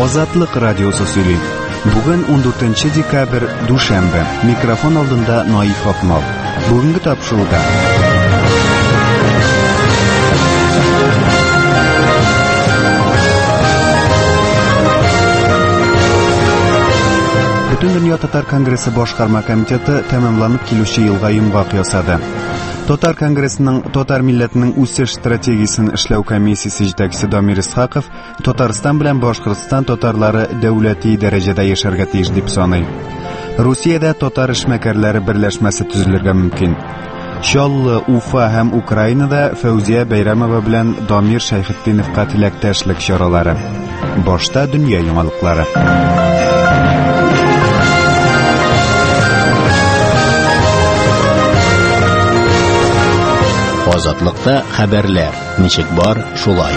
Азатлык радиосы сөйли. Бүген 14 декабрь, Душанбе. Микрофон алдында Наиф Акмал. Бүгенге тапшыруда Бүтән дөнья татар конгрессы башкарма комитеты тәмамланып килүче елга йомгак ясады. Татар конгрессының татар милләтенең үсеш стратегиясын эшләү комиссиясе җитәкчесе Дамир Исхаков Татарстан белән Башкортстан татарлары дәүләти дәрәҗәдә яшәргә тиеш дип саный. Русиядә татар эшмәкәрләре берләшмәсе төзелергә мөмкин. Чаллы, Уфа һәм Украинада Фәүзия Бәйрәмова белән Дамир Шәйхетдиновка теләктәшлек чаралары. Башта дөнья яңалыклары. Азатлыкта хәбәрләр. Ничек бар, шулай.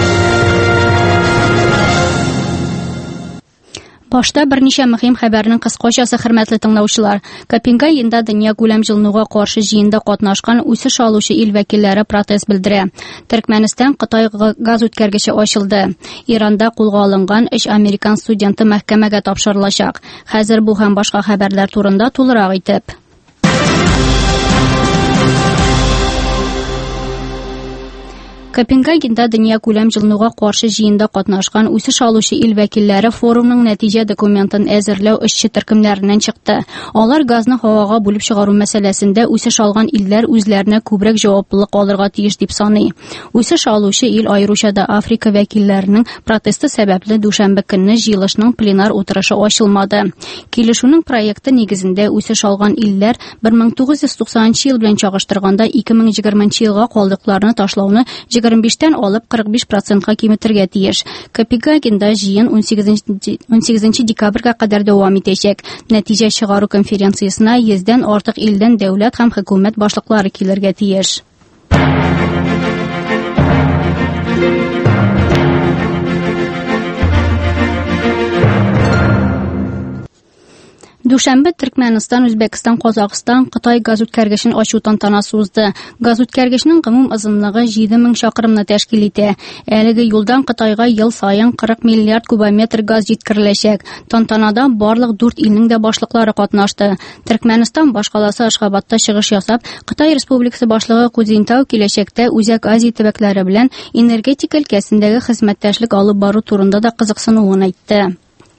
Башта берничә мөһим хәбәрнең кыскачасы, хөрмәтле тыңлаучылар. Копенгагенда дөнья күләм җылынуга каршы җыенда катнашкан үсеш алучы ил вәкилләре протест белдерә. Төркмәнстан Кытай газ үткәргече ачылды. Иранда кулга алынган 3 американ студенты мәхкәмәгә тапшырылачак. Хәзер бу һәм башка хәбәрләр турында тулырак итеп. Копенгагенда дөнья күләм җылынуга каршы җыенда катнашкан үсеш алучы ил вәкилләре форумның нәтиҗә документын әзерләү эшче төркемнәреннән чыкты. Алар газны һавага бүлеп чыгару мәсьәләсендә үсеш алган илләр үзләренә күбрәк җаваплылык алырга тиеш дип саный. Үсеш алучы ил аеруча да Африка вәкилләренең протесты сәбәпле дүшәмбе көнне җыелышның пленар утырышы ачылмады. Килешүнең проекты нигезендә үсеш алган илләр 1990 ел белән чагыштырганда 2020 елга калдыкларны ташлауны 25-тән алып 45%-ка киметергә тиеш. Копенгагенда җыен 18 декабрьгә кадәр дәвам итәчәк. Нәтиҗә чыгару конференциясына 100-дән артык илдән дәүләт һәм хөкүмәт башлыклары килергә тиеш. Дүшәмбе Төркмәнстан, Үзбәкстан, Казакстан, Кытай газ үткәргечен ачу тантанасы узды. Газ үткәргечнең гомум озынлыгы 7000 чакрымны тәшкил итә. Әлеге юлдан Кытайга ел саен 40 миллиард кубометр газ җиткереләчәк. Тантанада барлык 4 илнең дә башлыклары катнашты. Төркмәнстан башкаласы Ашхабадта чыгыш ясап, Кытай Республикасы башлыгы Кузинтау киләчәктә Үзәк Азия төбәкләре белән энергетика өлкәсендәге хезмәттәшлек алып бару турында да кызыксынуын әйтте.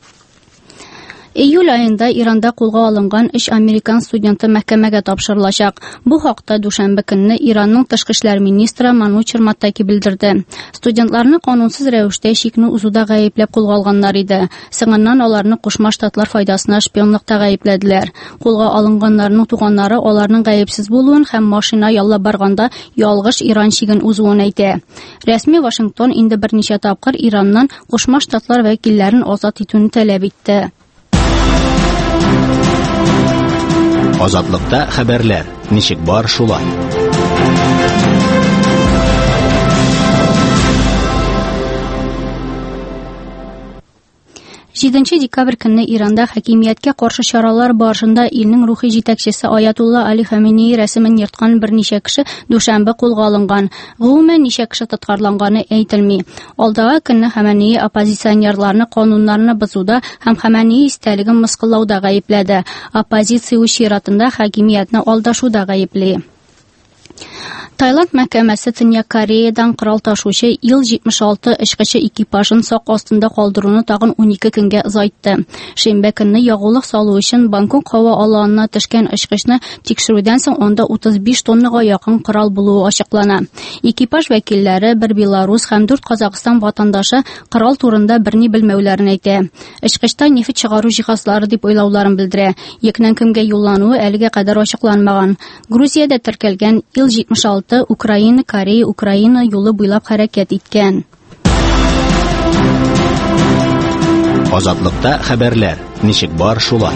Июль айында Иранда кулга алынган 3 американ студенты мәхкәмәгә тапшырылачак. Бу хакта дүшәмбе көнне Иранның тышкы эшләр министры Манучер Маттаки белдерде. Студентларны канунсыз рәвештә чикне узуда гаепләп кулга алганнар иде. Соңыннан аларны Кушма Штатлар файдасына шпионлыкта гаепләделәр. Кулга алынганнарның туганнары аларның гаепсез булуын һәм машина яллап барганда ялгыш Иран чиген узуын әйтә. Рәсми Вашингтон инде берничә тапкыр Ираннан Кушма Штатлар вәкилләрен азат итүне таләп итте. Азатлыкта хәбәрләр. Ничек бар, шулай. 7 декабрь көнне Иранда хакимияткә каршы чаралар барышында илнең рухи җитәкчесе Аятулла Али Хаменеи рәсемен йөрткән берничә кеше дүшәмбе кулга алынган. Гомумән ничә кеше тоткарланганы әйтелми. Алдагы көнне Хаменеи оппозиционерларны кануннарны бозуда һәм Хаменеи истәлеген мыскыллауда гаепләде. Оппозиция үз чиратында хакимиятне алдашуда гаепли. Таиланд мәхкәмәсе Төньяк Кореядан корал ташучы Ил-76 эшкече экипажын сак астында калдыруны тагын 12 көнгә озайтты. Шимбә көнне ягулык салу өчен Бангкок һава аланына төшкән эшкечне тикшерүдән соң анда 35 тоннага якын корал булуы ачыклана. Экипаж вәкилләре бер Беларус һәм 4 Казакстан ватандашы корал турында берни белмәүләрен әйтә. Эшкечтә нефт чыгару җиһазлары дип уйлауларын белдерә. Якнан кемгә юллануы әлегә кадәр ачыкланмаган. Грузиядә теркәлгән Ил-76 Украина, Корея, Украина юлы буйлап хәрәкәт иткән. Азатлыкта хәбәрләр. Ничек бар, шулай.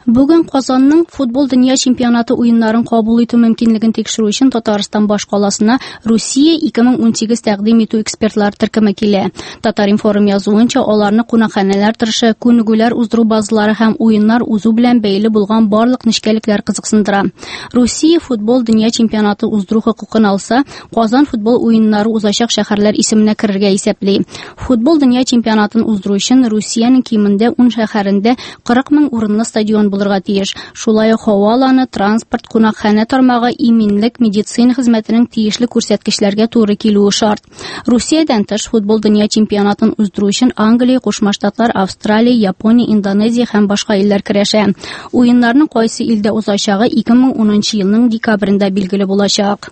Бүген Казанның футбол дөнья чемпионаты уеннарын кабул итү мөмкинлеген тикшерү өчен Татарстан баш каласына Русия 2018 тәкъдим итү экспертлар төркеме килә. Татар-информ язуынча, аларны кунакханәләр торышы, күнегүләр уздыру базалары һәм уеннар узу белән бәйле булган барлык нечкәлекләр кызыксындыра. Русия футбол дөнья чемпионаты уздыру хокукын алса, Казан футбол уеннары узачак шәһәрләр исеменә керергә исәпли. Футбол дөнья чемпионатын уздыру өчен Русиянең кимендә 10 шәһәрендә 40 000 урынлы стадион булырга тиеш. Шулай ук һаваланы, транспорт, кунакханә тармагы, иминлек, медицина хезмәтенең тиешле күрсәткечләргә туры килүе шарт. Русиядән тыш футбол дөнья чемпионатын уздыру өчен Англия, Кушма Штатлар, Австралия, Япония, Индонезия һәм башка илләр керәшә. Уеннарның кайсы илдә узачагы 2010 елның декабрендә билгеле булачак.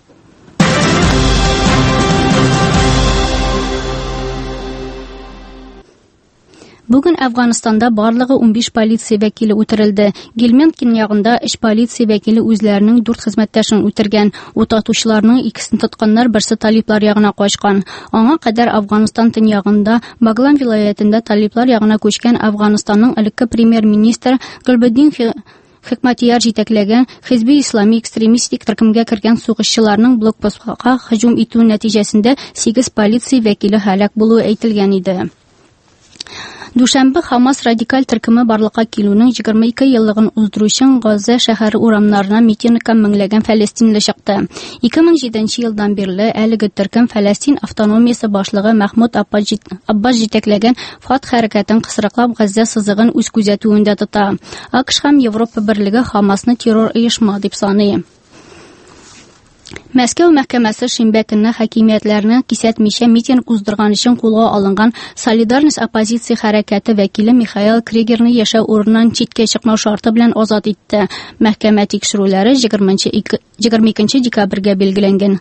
Бүген Әфганстанда барлыгы 15 полиция вәкиле үтерелде. Гельманд көньягында 3 полиция вәкиле үзләренең 4 хезмәттәшен үтергән. Утатучыларның икесен тотканнар, берсе талиблар ягына качкан. Аңа кадәр Әфганстан төньягында Баглан вилаятында талиблар ягына күчкән Әфганстанның элекке премьер-министры Гөлбеддин Хикматияр җитәкләгән Хизби ислами экстремистик төркемгә кергән сугышчыларның блокпостка һөҗүм итү нәтиҗәсендә 8 полиция вәкиле һәлак булуы әйтелгән иде. Дүшәмбе Хамас радикаль төркеме барлыкка килүнең 22 еллыгын уздыру өчен Газа шәһәре урамнарына митингка меңләгән фәлестинле чыкты. 2007 елдан бирле әлеге төркем Фәләстин автономиясе башлыгы Мәхмүд Аббас җитәкләгән Фат хәрәкәтен кысрыклап Газа сызыгын үз күзәтүендә тота. АКШ һәм Европа берлеге Хамасны террор оешма дип саный. Мәскәү мәхкәмәсе шимбә көнне хакимиятләрне кисәтмичә митинг уздырган өчен кулга алынган Солидарность оппозиция хәрәкәте вәкиле Михаил Кригерны яшәү урыныннан читкә чыкмау шарты белән азат итте. Мәхкәмә тикшерүләре 22 декабрьгә билгеләнгән.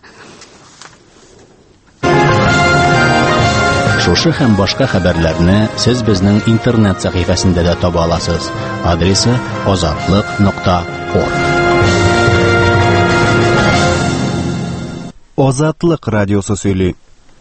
Шушы һәм башка хәбәрләрне сез безнең интернет сәхифәсендә дә таба аласыз. Адресы azatlıq.org. Азатлык радиосы сөйли.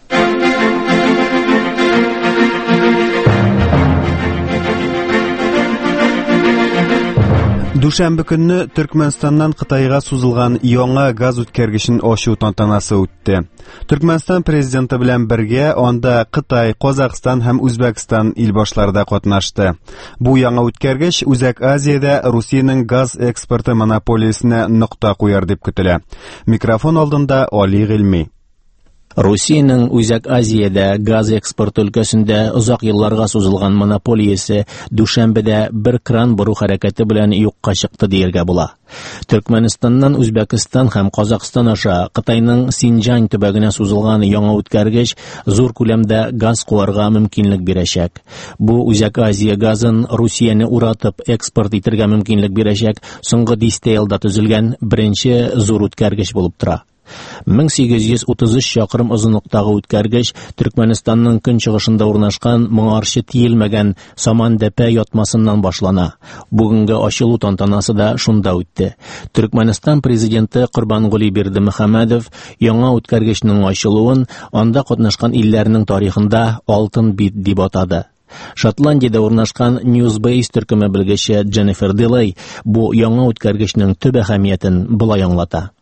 Дүшәмбе көнне Төркмәнстаннан Кытайга сузылган яңа газ үткәргечен ачу тантанасы үтте. Төркмәнстан президенты белән бергә анда Кытай, Казакстан һәм Үзбәкстан илбашлары да катнашты. Бу яңа үткәргеч Үзәк Азиядә Русиянең газ экспорты монополиясенә нокта куяр дип көтелә. Микрофон алдында Али Гыйльми. Русиянең Үзәк Азиядә газ экспорты өлкәсендә озак елларга сузылган монополиясе дүшәмбедә бер кран бору хәрәкәте белән юкка чыкты дияргә була. Төркмәнстаннан Үзбәкстан һәм Казакстан аша Кытайның Синҗань төбәгенә сузылган яңа үткәргеч зур күләмдә газ куарга мөмкинлек бирәчәк. Бу Үзәк Азия газын Русияне уратып экспорт итәргә мөмкинлек бирәчәк соңгы 10 елда төзелгән беренче зур үткәргеч булып тора. 1833 чакрым озынлыктагы үткәргеч Төркмәнстанның көнчыгышында урнашкан моңарчы тиелмәгән Самандәпә ятмасыннан башлана. Бүгенге ачылу тантанасы да шунда үтте. Төркмәнстан президенты Курбангули Бердимөхәммәдов яңа үткәргечнең ачылуын анда катнашкан илләрнең тарихында алтын бит дип атады. Шотландиядә урнашкан Newsbase төркеме белгече Дженнифер Дилей бу яңа үткәргечнең төп әһәмиятен булай аңлата.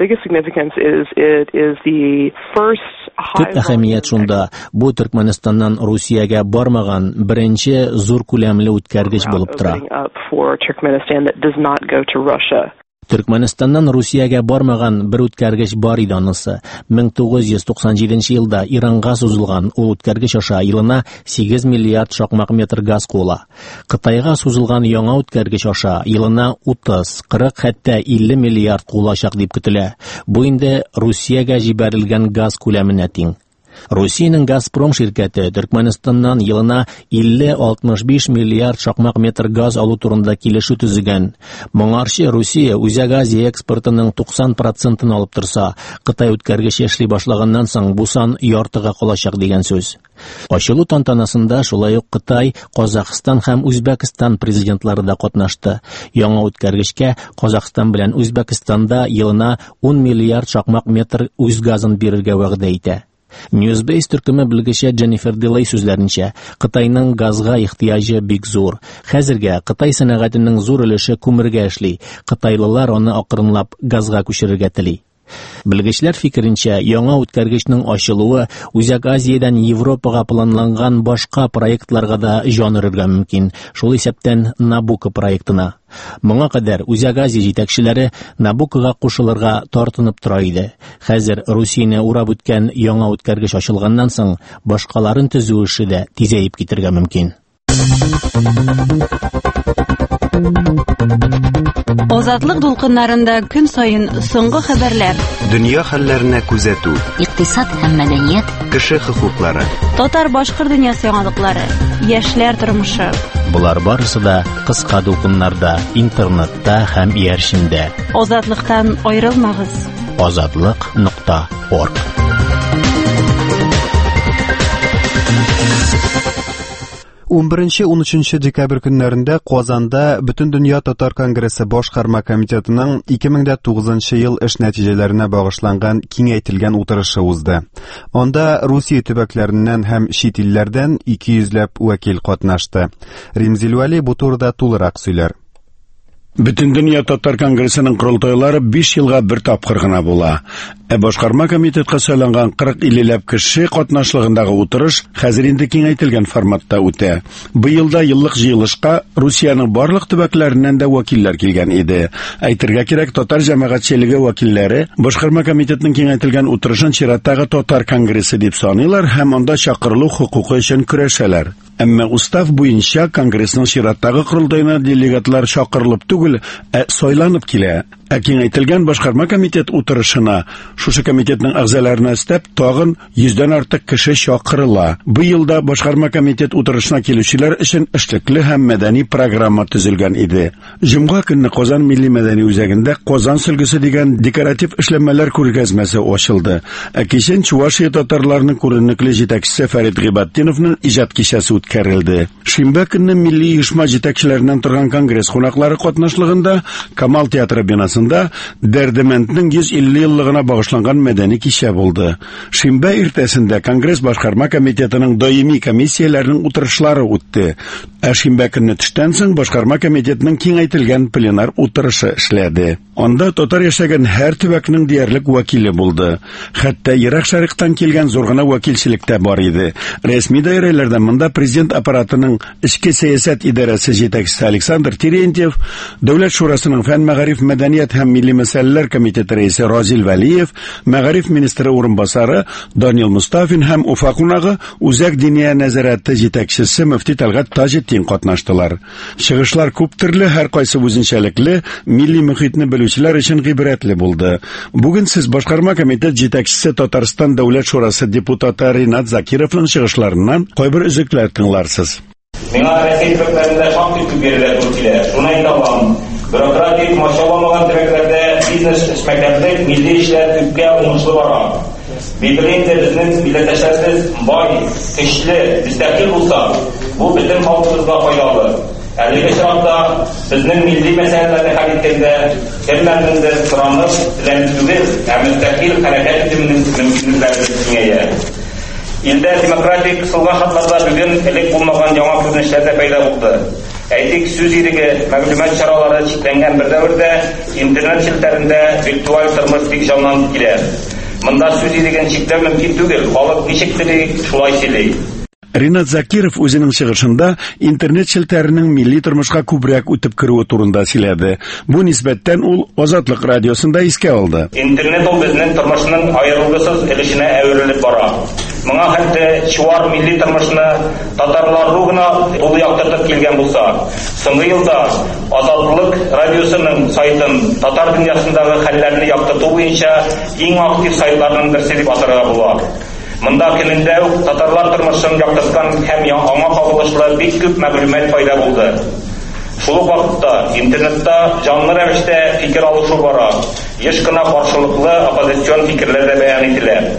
Төп әһәмият шунда, бу Төркмәнстаннан Русиягә бармаган беренче зур күләмле үткәргеч булып тора. Төркмәнстаннан Русиягә бармаган бер үткәргеч бар иде анысы. 1997 елда Иранга сузылган ул үткәргеч аша елына 8 миллиард шакмак метр газ куыла. Кытайга сузылган яңа үткәргеч аша елына 30, 40, хәтта 50 миллиард куылачак дип көтелә. Бу инде Русиягә җибәрелгән газ күләменә тиң. Русиянең Газпром ширкәте Төркмәнстаннан елына 50-65 миллиард шакмак метр газ алу турында килешү төзегән. Моңарчы Русия Үзәк Азия экспортының 90% алып торса, Кытай үткәргеч эшли башлаганнан соң бу сан яртыга калачак дигән сүз. Ачылу тантанасында шулай ук Кытай, Казакстан һәм Үзбәкстан президентлары да катнашты. Яңа үткәргечкә Казакстан белән Үзбәкстанда елына 10 миллиард шакмак метр үз газын бирергә вәгъдә итә. Newsbase төркеме белгече Дженнифер Дилей сүзләренчә, Кытайның газга ихтыяҗы бик зур. Хәзергә Кытай сәнәгатенең зур өлеше күмергә эшли. Кытайлылар аны акрынлап газга күчерергә тели. Белгечләр фикеренчә, яңа үткәргечнең ачылуы Үзәк Азиядән Европага планланган башка проектларга да җан өрергә мөмкин. Шул исәптән Набуко проектына. Моңа кадәр Үзәк Азия җитәкчеләре Набукога кушылырга тартынып тора иде. Хәзер Русияне урап үткән яңа үткәргеч ачылганнан соң, башкаларын төзү эше дә тизәеп китергә мөмкин. Азатлык дулкыннарында көн сайын соңгы хәбәрләр. Дөнья хәлләренә күзәтү. Икътисад һәм мәдәният. Кеше хокуклары. Татар-башкорт дөньясы яңалыклары. Яшьләр тормышы. Булар барысы да кыска дулкыннарда, интернетта һәм иярчендә. Азатлыктан аерылмагыз. Azadliq.org 11-13 декабрь көннәрендә Казанда Бөтендөнья татар конгрессы башкарма комитетының 2009 ел эш нәтиҗәләренә багышланган киңәйтелгән утырышы узды. Анда Русия төбәкләреннән һәм чит илләрдән 200ләп вәкил катнашты. Римзил Вәли бу турыда тулырак сөйләр. Бөтендөнья татар конгрессының курултайлары 5 елга бер тапкыр гына була. Башкарма комитетка сайланган 40-50ләп кеше катнашлыгындагы утырыш хәзер инде киңәйтелгән форматта үтә. Быел да еллык җыелышка Русияның барлык төбәкләреннән дә вәкилләр килгән иде. Әйтергә кирәк, татар җәмәгатьчелеге вәкилләре башкарма комитетының киңәйтелгән утырышын чираттагы татар конгрессы дип саныйлар һәм анда чакырылу хукукы өчен көрәшәләр. Әмма устав буенча конгрессның чираттагы курултайына делегатлар чакырылып түгел, сайланып килә. Киңәйтелгән башкарма комитет утырышына шушы комитетның әгъзаларына өстәп тагын 100дән артык кеше чакырыла. Быел да башкарма комитет утырышына килүчеләр өчен эшлекле һәм мәдәни программа төзелгән иде. Җомга көнне Казан милли мәдәни үзәгендә Казан сөлгесе дигән декоратив эшләнмәләр күргәзмәсе ачылды. Кичен Чувашия татарларының күренекле җитәкчесе Фәрит Гыйбаттиновның иҗат кичәсе үткәрелде. Шимбә көнне милли оешма җитәкчеләреннән торган конгресс кунаклары катнашлыгында Камал театры бинасында Дәрдемәнднең 150 еллыгына багышланган мәдәни кичә булды. Шимбә иртәсендә конгресс башкарма комитетының даими комиссияләренең утырышлары үтте. Шимбә көнне төштән соң башкарма комитетының киңәйтелгән пленар утырышы эшләде. Анда татар яшәгән һәр төбәкнең диярлек вәкиле булды. Хәтта Ирак Шәрыктан килгән зур гына вәкилчелек тә бар иде. Рәсми даирәләрдә монда президент аппаратының эчке сәясәт идарәсе җитәкчесе Александр Терентьев, Дәүләт шурасының фән, мәгариф, мәдәният һәм милли мәсьәләләр комитеты рәисе Разил Вәлиев, мәгариф министры урынбасары Данил Мустафин һәм Уфа кунагы Үзәк диния нәзарәте җитәкчесе мөфти Тәлгать Таҗетдин катнаштылар. Чыгышлар күп төрле, һәр кайсы үзенчәлекле, милли мөхитне белүчеләр өчен гыйбрәтле булды. Бүген сез башкарма комитет җитәкчесе Татарстан Дәүләт шурасы депутаты Ринат Закировның чыгышларыннан кайбер өзекләр тыңларсыз. Миңа Россия төбәкләрендә шактый күп ерләр туры килә. Шуны әйтә алам. Бюрократик машалламаган төбәкләрдә бизнес эшмәкәрлек, милли эшләр күпкә уңышлы бара. Билгеләнде безнең милләттәшләребез бай, көчле, мөстәкыйль булса, бу бөтен халкыбызга файдалы. Әлеге чакта безнең милли мәсьәләләрне хәл иткәндә кемнәрнеңдер соранып, ләмтүгел, мөстәкыйль хәрәкәт итүнең мөмкинлекләре киңәя. Илдә демократик сылга хатларда бүген элек булмаган яңа күренешләр дә пайда булды. Әйтик, сүз иреге, мәгълүмат чаралары чикләнгән бер дәвердә интернет челтәрендә виртуаль тормыш бик җанланып килә. Монда сүз иреген чикләү мөмкин түгел, халык ничек тели, шулай сөйли. Ринат Закиров үзенең чыгышында интернет челтәренең милли тормышка күбрәк үтеп керүе турында сөйләде. Бу нисбәттән ул Азатлык радиосында искә алды. Интернет ул безнең тормышның аерылгысыз өлешенә әверелеп бара. Моңа хәтта чуар милли тормышны татарлар ругына ул яктыртып килгән булса, соңгы елда Азатлык радиосының сайтын татар дөньясындагы хәлләрне яктырту буенча иң актив сайтларның берсе дип атарга була. Монда көнендә үк татарлар тормышын яктырткан һәм аңа кагылышлы бик күп мәгълүмат пайда булды. Шул ук вакытта интернетта җанлы рәвештә фикер алышу бара. Еш кына каршылыклы оппозицион фикерләр дә бәян ителә.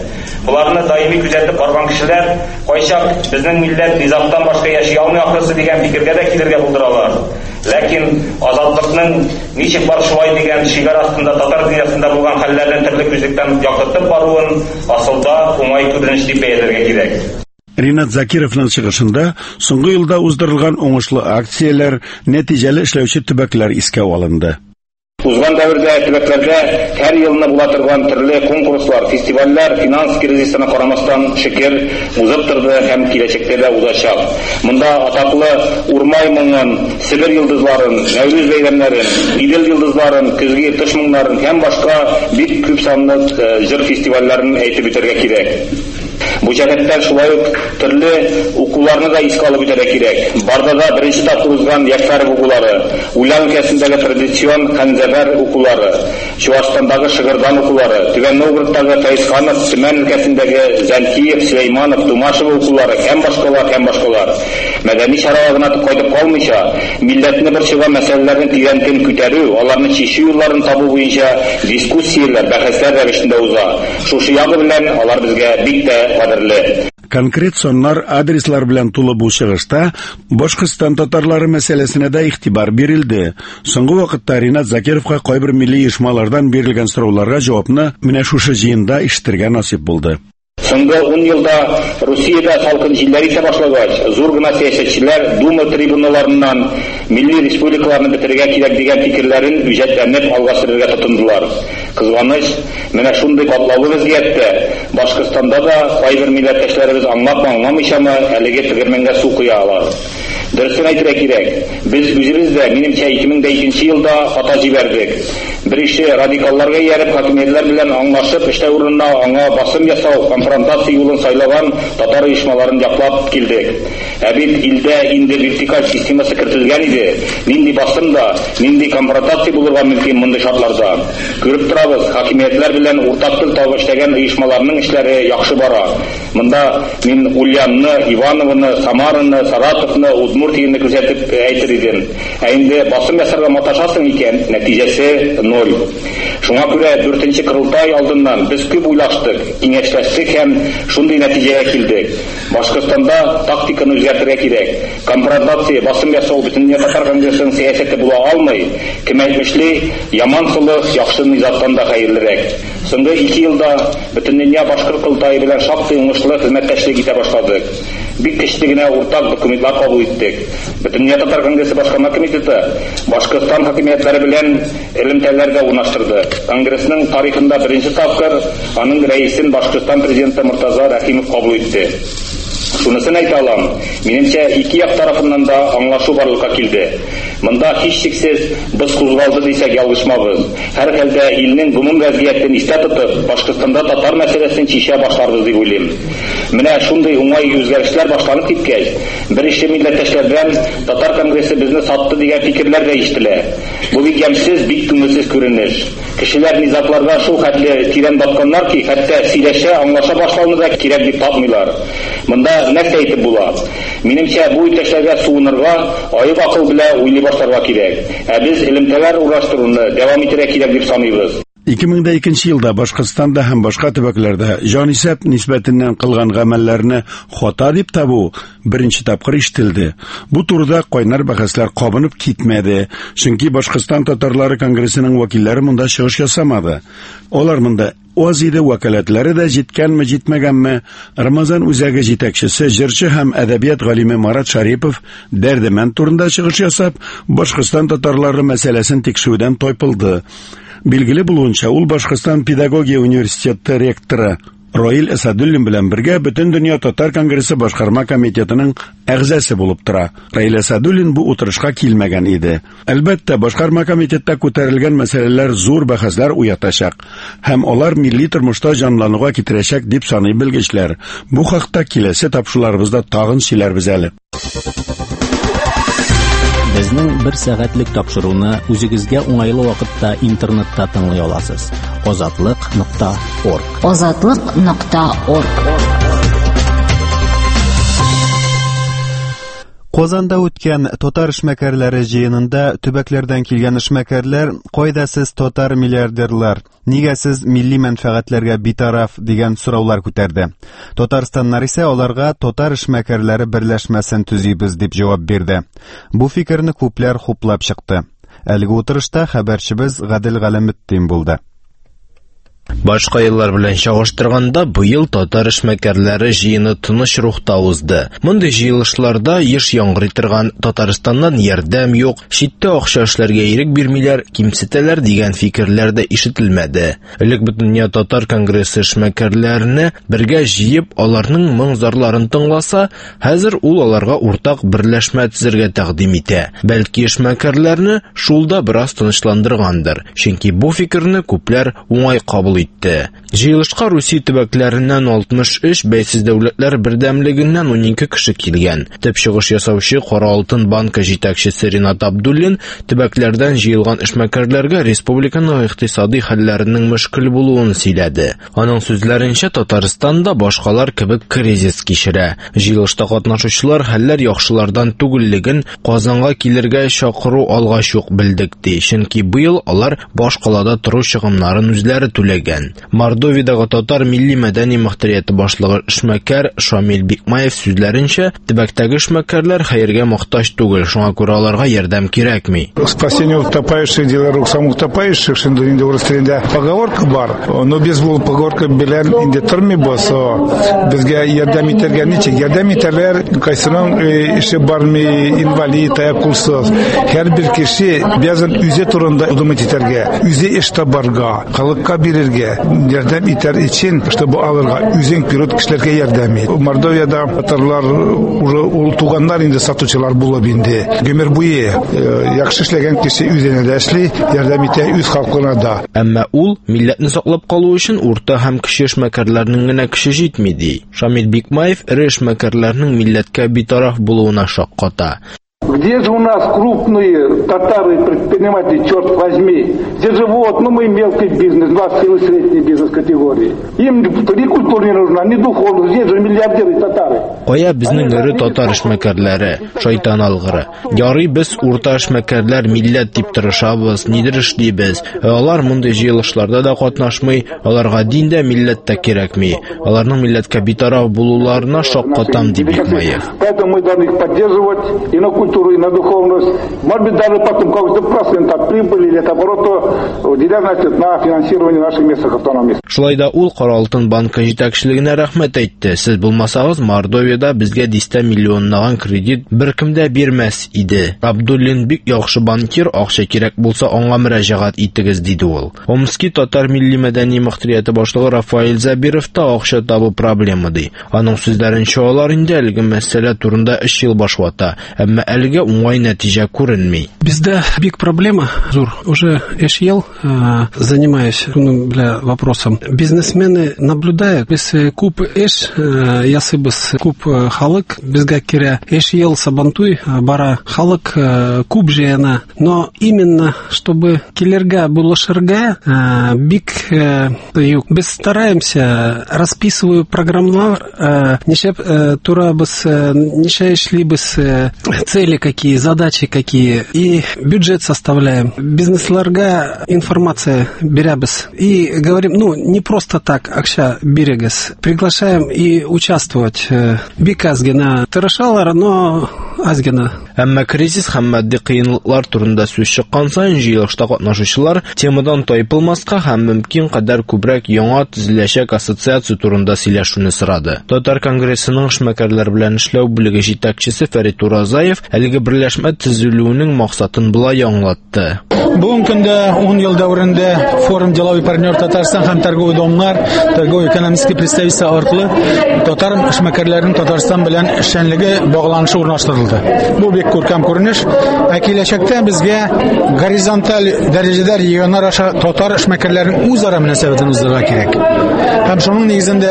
Буларны даими күзәтеп барган кешеләр кайчак безнең милләт низамдан башка яши алмый ахрысы дигән фикергә дә килергә булдыралар. Ләкин азатлыкның ничек бар шулай дигән шигар астында татар дөньясында булган хәлләрне төрле күзлектән яктыртып баруын асылда уңай күренеш дип бәяләргә кирәк. Ринат Закировның чыгышында соңгы елда уздырылган уңышлы акцияләр, нәтиҗәле эшләүче төбәкләр искә алынды. Узган дәвердә төбәкләрдә һәр елны була торган төрле конкурслар, фестивальләр финанс кризисына карамастан шикер узып торды һәм киләчәктә дә узачак. Монда атаклы Урмай моңын, Сибир йолдызларын, Нәүрүз бәйрәмнәрен, Идел йолдызларын, Көзге Иртыш моңнарын һәм башка бик күп санлы җыр фестивальләрен әйтеп үтәргә кирәк. Бу җәһәттән шулай ук төрле укуларны да искә алып үтәргә кирәк. Бардада беренче тапкыр узган Яфар укулары, Улян өлкәсендәге традицион Ханзабар укулары, Чувашстандагы Шыгырдан укулары, Түбән Новгородтагы Таисканов, Төмән өлкәсендәге Зәнтиев, Сулейманов, Тумашева укулары һәм башкалар. Мәдәни чараларына кайтып калмыйча, милләтне борчыган мәсьәләләрне тирәнтен күтәрү, аларны чишү юлларын табу буенча дискуссияләр, бәхәсләр рәвешендә уза. Шушы ягы белән алар безгә бик тә кадерле. Конкрет соннар, адреслар белән тулы бу чыгышта Башкортстан татарлары мәсьәләсенә дә игътибар бирелде. Соңгы вакытта Ринат Закировка кайбер милли оешмалардан бирелгән сорауларга җавапны менә шушы җыенда ишетергә насип булды. Соңгы 10 елда Русиядә салкын җилләр исә башлагач, зур гына сәясәтчеләр Дума трибуналарыннан милли республикаларны бетергә кирәк дигән фикерләрен үҗәтләнеп алга сөрергә тотындылар. Кызганыч, менә шундый катлаулы вазгыятьтә Башкортстанда да кайбер милләттәшләребез аңламыйчамы әлеге тегермәнгә су куя алар. Дөресен әйтергә кирәк, без үзебез дә минемчә 2002 елда хата җибәрдек. Беренче радикалларга ярып хакимиятләр белән аңлашып эштә урынына аңа басым ясау, конфронтация юлын сайлаган татар оешмаларын яклап килдек. Ә бит илдә инде вертикаль системасы кертелгән иде. Нинди басым да, нинди конфронтация булырга мөмкин мондый шартларда. Күреп торабыз, хакимиятләр белән уртак тел табып эшләгән оешмаларның эшләре яхшы бара. Монда мин Ульянны, Ивановны, Самараны, Саратовны, Удмуртияны күрсәтеп әйтер идем. Ә инде басым ясарга маташасың икән, нәтиҗәсе 0. Шуңа күрә 4нче кырылтай алдыннан без күп уйлаштык, киңәшләштек һәм шундый нәтиҗәгә килдек. Башкортстанда тактиканы үзгәртергә кирәк. Конфронтация, басым ясау бөтен татар конгрессының сәясәте була алмый. Кем әйтмешли, яман сулык яхшы низамдан да хәерлерәк. Соңгы 2 елда бөтен дөнья башкорт кылтайы белән шактый уңышлы хезмәттәшлек итә башладык. Бик көчле генә уртак документлар кабул иттек. Бөтен татар конгрессы башкарма комитеты Башкортстан хакимиятләре белән элемтәләргә урнаштырды. Конгрессның тарихында беренче тапкыр аның рәисен Башкортстан президенты Муртаза Рәхимов кабул итте. Шунысын әйтә алам, минемчә ике як тарафыннан да аңлашу барлыкка килде. Монда һичшиксез без кузгалды дисәк ялгышмабыз. Һәр хәлдә илнең гомум вазгыятен истә тотып, Башкортстанда татар мәсьәләсен чишә башларбыз дип уйлыйм. Менә шундый уңай үзгәрешләр башланып киткәч, беренче милләттәшләрдән татар конгрессы безне сатты дигән фикерләр дә ишетелә. Бу бик ямьсез, бик күңелсез күренеш. Кешеләр низакларга шул хәтле тирән батканнар ки, хәтта сөйләшә, аңлаша башлауны да кирәк дип тапмыйлар. Монда нәрсә әйтеп була? Минемчә бу иптәшләргә суынырга, аек акыл белән уйлый башларга кирәк. Ә без элемтәләр ураштыруны дәвам итәргә кирәк дип саныйбыз. 2002 елда Башкортстанда һәм башка төбәкләрдә җанисәп нисбәтеннән кылган гамәлләрне хата дип табу беренче тапкыр ишетелде. Бу турыда кайнар бәхәсләр кабынып китмәде, чөнки Башкортстан татарлары конгрессының вәкилләре монда чыгыш ясамады. Алар монда Азиде вәкаләтләре дә җиткәнме, җитмәгәнме, Рамазан үзәге җитәкчесе, җырчы һәм әдәбият галиме Марат Шарипов Дәрдемән турында чыгыш ясап, Башкортстан татарлары мәсьәләсен тикшерүдән тайпылды. Билгеле булуынча, ул Башкортстан педагогия университеты ректоры Роил Әсәдуллин белән бергә бөтен дөнья татар конгрессы башкарма комитетының әгъзасы булып тора. Роил Әсәдуллин бу утырышка килмәгән иде. Әлбәттә, башкарма комитетта күтәрелгән мәсьәләләр зур бәхәсләр уятачак һәм алар милли тормышта җанлануга китерәчәк дип саный белгечләр. Бу хакта киләсе тапшыруларыбызда тагын сөйләрбез әле. Безнең 1 сәгатьлек тапшыруны үзегезгә уңайлы вакытта интернетта тыңлый аласыз. Озатлык.орг. Озатлык.орг. Qozonda o'tgan Totar эшмәкәрләре җыенында төбәкләрдән килгән эшмәкәрләр "Кайда сез, Totar миллиардерлар? Нигә сез милли мәнфәгатьләргә битараф?" дигән сораулар күтәрде. Татарстаннар исә аларга Totar эшмәкәрләре берләшмәсен төзибез дип җавап бирде. Бу фикерне күпләр хуплап чыкты. Әлеге утырышта хәбәрчебез Гадел Галәметтин булды. Башка еллар белән чагыштырганда быел татар эшмәкәрләре җыены тыныч рухта узды. Мондый җыелышларда еш яңгыр торган, Татарстаннан ярдәм юк, читтә акча эшләргә ирек бирмиләр, кимсетәләр дигән фикерләр дә ишетелмәде. Элек Бөтендөнья татар конгрессы эшмәкәрләрне бергә җыеп, аларның моң-зарларын тыңласа, хәзер ул аларга уртак берләшмә төзергә тәкъдим итә. Бәлки эшмәкәрләрне шулда бераз тынычландыргандыр, чөнки бу фикерне күпләр уңай кабул итте. Җыелышка Русия төбәкләреннән 63, бәйсез дәүләтләр бердәмлегеннән 12 кеше килгән. Төп чыгыш ясаучы Кара Алтын банкы җитәкчесе Ринат Абдуллин төбәкләрдән җыелган эшмәкәрләргә республиканың икътисади хәлләренең мөшкил булуын сөйләде. Аның сүзләренчә, Татарстанда башкалар кебек кризис кичерә. Җыелышта катнашучылар хәлләр яхшылардан түгеллеген Казанга килергә чакыру алгач ук белдек ди. Чөнки быел алар башкалада тору чыгымнарын үзләре түләгән. Мордовиядәге татар милли мәдәни мөхтәрияте башлыгы эшмәкәр Шамил Бикмаев сүзләренчә, төбәктәге эшмәкәрләр хәергә мохтаҗ түгел, шуңа күрә аларга ярдәм кирәкми. Спасение утопающих, дело рук самых утопающих, шундый инде урыс телендә поговорка бар. Но без бул поговорка белән инде тормый булса, безгә ярдәм итәргә ничек? Ярдәм итәләр, кайсының ише бармый, инвалид, аякулсыз. Һәрбер кеше бәзен үзе турында думать итәргә, үзе эш табарга, халыкка бирергә, ярдәм итәр өчен, чтобы алырга үзең пирот кешеләргә ярдәм ит. Мордовиядә татарлар уже ул туганнар инде сатучылар булып инде. Гомер буе яхшы эшләгән кеше үзенә дә эшли, ярдәм итә үз халкына да. Әмма ул милләтне саклап калу өчен урта һәм кече эшмәкәрләрнең генә көче җитми ди. Шамил Бикмаев эре эшмәкәрләрнең милләткә битараф булуына шакката. Где же у нас крупные татары-предприниматели, черт возьми? Где же мы мелкий бизнес, малый и средний бизнес категории? Им ни культура не нужна, ни духовность, где же миллиардеры татары? Кая безнең эре татар эшмәкәрләре, шайтан алгыры. Ярый без урта эшмәкәрләр милләт дип тырышабыз, нидер эшлибез. Алар мондый җыелышларда да катнашмый, аларга дин дә, милләт тә кирәкми. Аларның милләткә битараф булуларына шаккатам дип Бикмаев. Поэтому мы должны их поддерживать и на культуру, и на духовность. Может быть, даже потом какой-то процент от прибыли или от оборота уделять на финансирование наших местных автономий. Шулай да ул Кара Алтын банкы җитәкчелегенә рәхмәт әйтте. Сез булмасагыз, Мордовиядә безгә 10 миллионнаган кредит беркем дә бирмәс иде. Абдуллин бик яхшы банкир, акча кирәк булса аңа мөрәҗәгать итегез диде ул. Омский татар милли мәдәни мөхтәрияте башлыгы Рафаэль Забиров та акча табу проблема ди. Аның сүзләренчә, алар инде әлеге мәсьәлә турында 3 ел башлата, әмма әлегә уңай нәтиҗә күренми. Бездә бик проблема зур. Уже 3 ел занимаюсь вопросом. Бизнесмены наблюдают, без куп эш ясыбыз куп халык, безгә керә 3 ел сабантуй бара халык куп җыена. Но именно чтобы килергә булышырга бик юк. Без стараемся, расписываю программалар, нишәп турабыз, ниша эшлибез, цели какие, задачи какие, и бюджет составляем. Бизнесларга информация беребез. И говорим, не просто так, акча берегез. Приглашаем и участвовать. Бик азгена тырышалар, но азгена. Әмма кризис һәм матди кыенлыклар турында сүз чыккан сайын җыелышта катнашучылар темадан тайпылмаска һәм мөмкин кадәр күбрәк яңа төзеләчәк ассоциация турында сөйләшүне сорады. Татар конгрессының эшмәкәрләр белән эшләү бүлеге җитәкчесе Фәрит Уразаев әлеге берләшмә төзелүенең максатын булай аңлатты. Бүгенге көндә 10 ел дәврендә форум деловой партнер Татарстан һәм торговый домнар, торгово-экономический представительство аркылы татар эшмәкәрләренең Татарстан белән эшчәнлеге багланышы урнаштырылды. Бу бик күркәм күренеш. Киләчәктә безгә горизонталь дәрәҗәдә регионнар аша татар эшмәкәрләренең үзара мөнәсәбәтен уздырырга кирәк. Һәм шуның нигезендә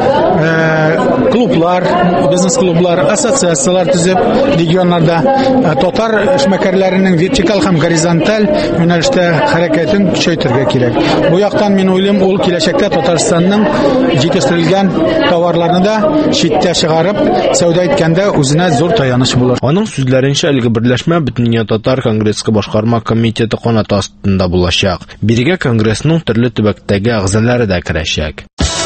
клублар, бизнес-клублар, ассоциациялар төзеп регионнарда татар эшмәкәрләренең вертикаль һәм горизонталь юнәлештә хәрәкәтен көчәйтергә кирәк. Бу яктан мин уйлыйм, ул киләчәктә Татарстанның җитештерелгән товарларны да читтә чыгарып, сәүдә иткәндә үзенә зур таяныч булыр. Аның сүзләренчә, әлеге берләшмә Бөтендөнья татар конгрессы башкарма комитеты канаты астында булачак. Бирегә конгрессның төрле төбәктәге әгъзалары да керәчәк.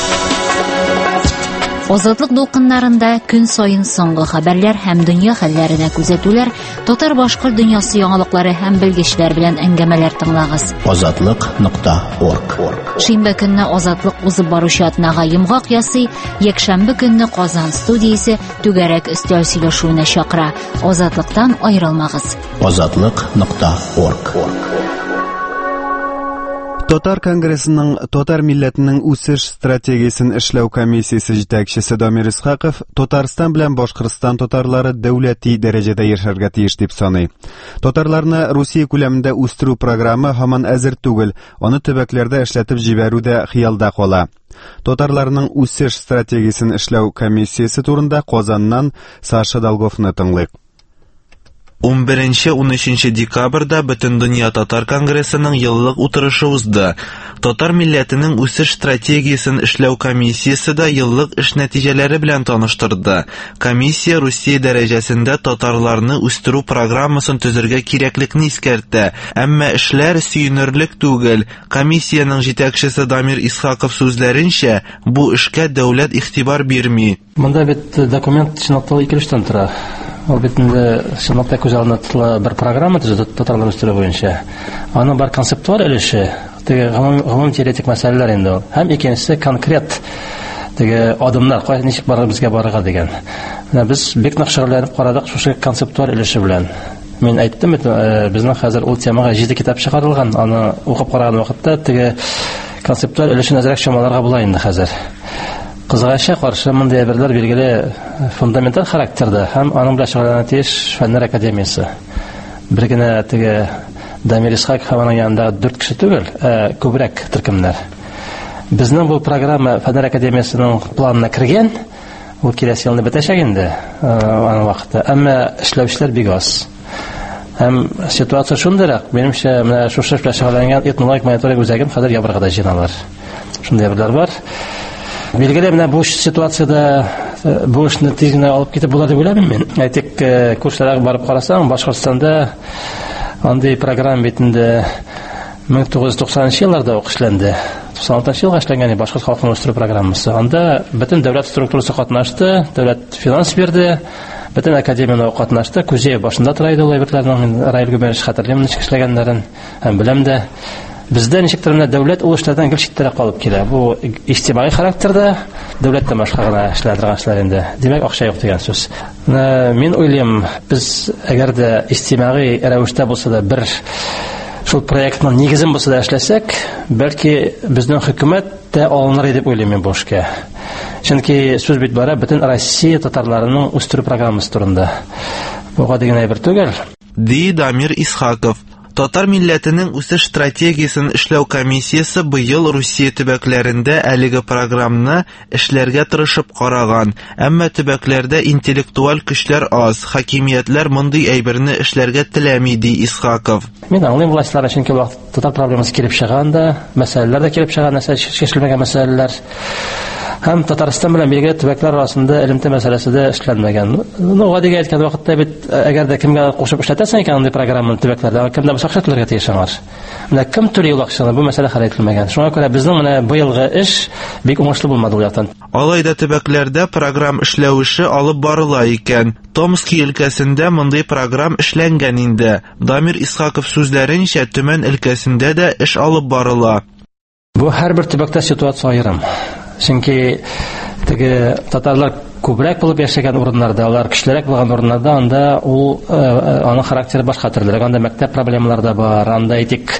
Азатлык дулкыннарында көн сайын соңгы хәбәрләр һәм дөнья хәлләренә күзәтүләр, татар-башкорт дөньясы яңалыклары һәм белгечләр белән әңгәмәләр тыңлагыз. Азатлык.орг. Шимбә көнне Азатлык узып баручы атнага йомгак ясый, якшәмбе көнне Казан студиясе түгәрәк өстәл сөйләшүенә чакыра. Азатлыктан аерылмагыз. Азатлык.орг. Татар конгрессының татар милләтенең үсеш стратегиясын эшләү комиссиясе җитәкчесе Дамир Исхаков Татарстан белән Башкортстан татарлары дәүләти дәрәҗәдә яшәргә тиеш дип саный. Татарларны Русия күләмендә үстерү программы һаман әзер түгел, аны төбәкләрдә эшләтеп җибәрү дә хыялда кала. Татарларның үсеш стратегиясын эшләү комиссиясе турында Казаннан Саша Долговны тыңлыйк. 11-13 декабрда Бөтендөнья татар конгрессының еллык утырышы узды. Татар милләтенең үсеш стратегиясын эшләү комиссиясе да еллык эш нәтиҗәләре белән таныштырды. Комиссия Русия дәрәҗәсендә татарларны үстерү программасын төзергә кирәклекне искәртә, әмма эшләр сөенерлек түгел. Комиссияның җитәкчесе Дамир Исхаков сүзләренчә, бу эшкә дәүләт игътибар бирми. Монда бит документ чынлыктан икелештән тора. Ул битендә чынлыкта күз алдына тотыла бер программа төзү татарлар үстерү буенча. Аның бар концептуаль өлеше, теге гомум теоретик мәсьәләләр инде ул. Һәм икенчесе конкрет теге адымнар, ничек безгә барырга дигән. Менә без бик нык шөгыльләнеп карадык шушы концептуаль өлеше белән. Мин әйттем, безнең хәзер ул темага 7 китап чыгарылган. Аны укып караган вакытта теге концептуаль өлешен әзрәк чамаларга була инде хәзер. Кызгача каршы мондай әйберләр билгеле фундаменталь характерда һәм аның белән шөгыльләнә тиеш фәннәр академиясе. Бер генә теге Дамир Исхак һәм янында 4 кеше түгел, күбрәк төркемнәр. Безнең бу программа фәннәр академиясенең планына кергән, ул киләсе елны бетәчәк инде аның вакыты. Әмма эшләүчеләр бик аз. Һәм ситуация шундыйрак, минемчә, менә шушы белән шөгыльләнгән этнологик мониторинг үзәген хәзер ябырга да җыйналар. Шундый әйберләр бар. Билгеле менә бу ситуациядә бу эшне тиз генә алып китеп була дип уйлыйм мин. Әйтик, курсларга барып карасаң, Башкортстанда андый программа битендә 1990 елларда эшләнде. 96 елга эшләнгән Башкорт халкын үстерү программасы. Анда бөтен дәүләт структурасы катнашты, дәүләт финанс бирде, бөтен академия катнашты. Күзе башында тора иде ул әйберләрнең Раил Гөмәриш хәтерләмне эшләгәннәрен һәм беләм дә. Бездә ничектер менә дәүләт ул эшләрдән гел читтәрәк калып килә. Бу иҗтимаи характерда, дәүләттә башка гына эшләрдә эшләр инде. Димәк, акча юк дигән сүз. Мин уйлыйм, без әгәр дә иҗтимаи рәвештә булса да бер шул проектның нигезен булса да эшләсәк, бәлки безнең хөкүмәт тә алыныр дип уйлыйм мин бу эшкә. Чөнки сүз бит бара бөтен Россия татарларының үстерү программасы турында. Бу гадигә әйбер түгел. Ди Дамир Исхаков. Татар милләтенең үсеш стратегиясын эшләү комиссиясе быел Русия төбәкләрендә әлеге программны эшләргә тырышып караган. Әмма төбәкләрдә интеллектуаль көчләр аз, хакимиятләр мондый әйберне эшләргә теләми, ди Исхаков. Мин аңлыйм, властьлар чөнки вакыт татар проблемасы килеп чыганда, мәсьәләләр дә килеп чыган, чишелмәгән мәсьәләләр. Һәм Татарстан белән билгеле төбәкләр арасында элемтә мәсьәләсе дә эшләнмәгән. Гадигә әйткән вакытта бит әгәр дә кемгә кушып эшләтәсең икән андый программаны төбәкләрдә, кемдә акча түләргә тиешәңар. Менә кем түли ул акчаны, бу мәсьәлә хәл ителмәгән. Шуңа күрә безнең менә быелгы эш бик уңышлы булмады ул яктан. Алайда төбәкләрдә программ эшләүше алып барыла икән. Томский өлкәсендә мондый программ эшләнгән инде. Дамир Исхаков сүзләренчә, Төмән өлкәсендә дә эш алып барыла. Бу һәрбер төбәктә ситуация аерым. Чөнки теге татарлар күбрәк булып яшәгән урыннарда, алар көчлерәк булган урыннарда, анда ул аның характеры башка төрлерәк. Анда мәктәп проблемалары да бар, анда әйтик,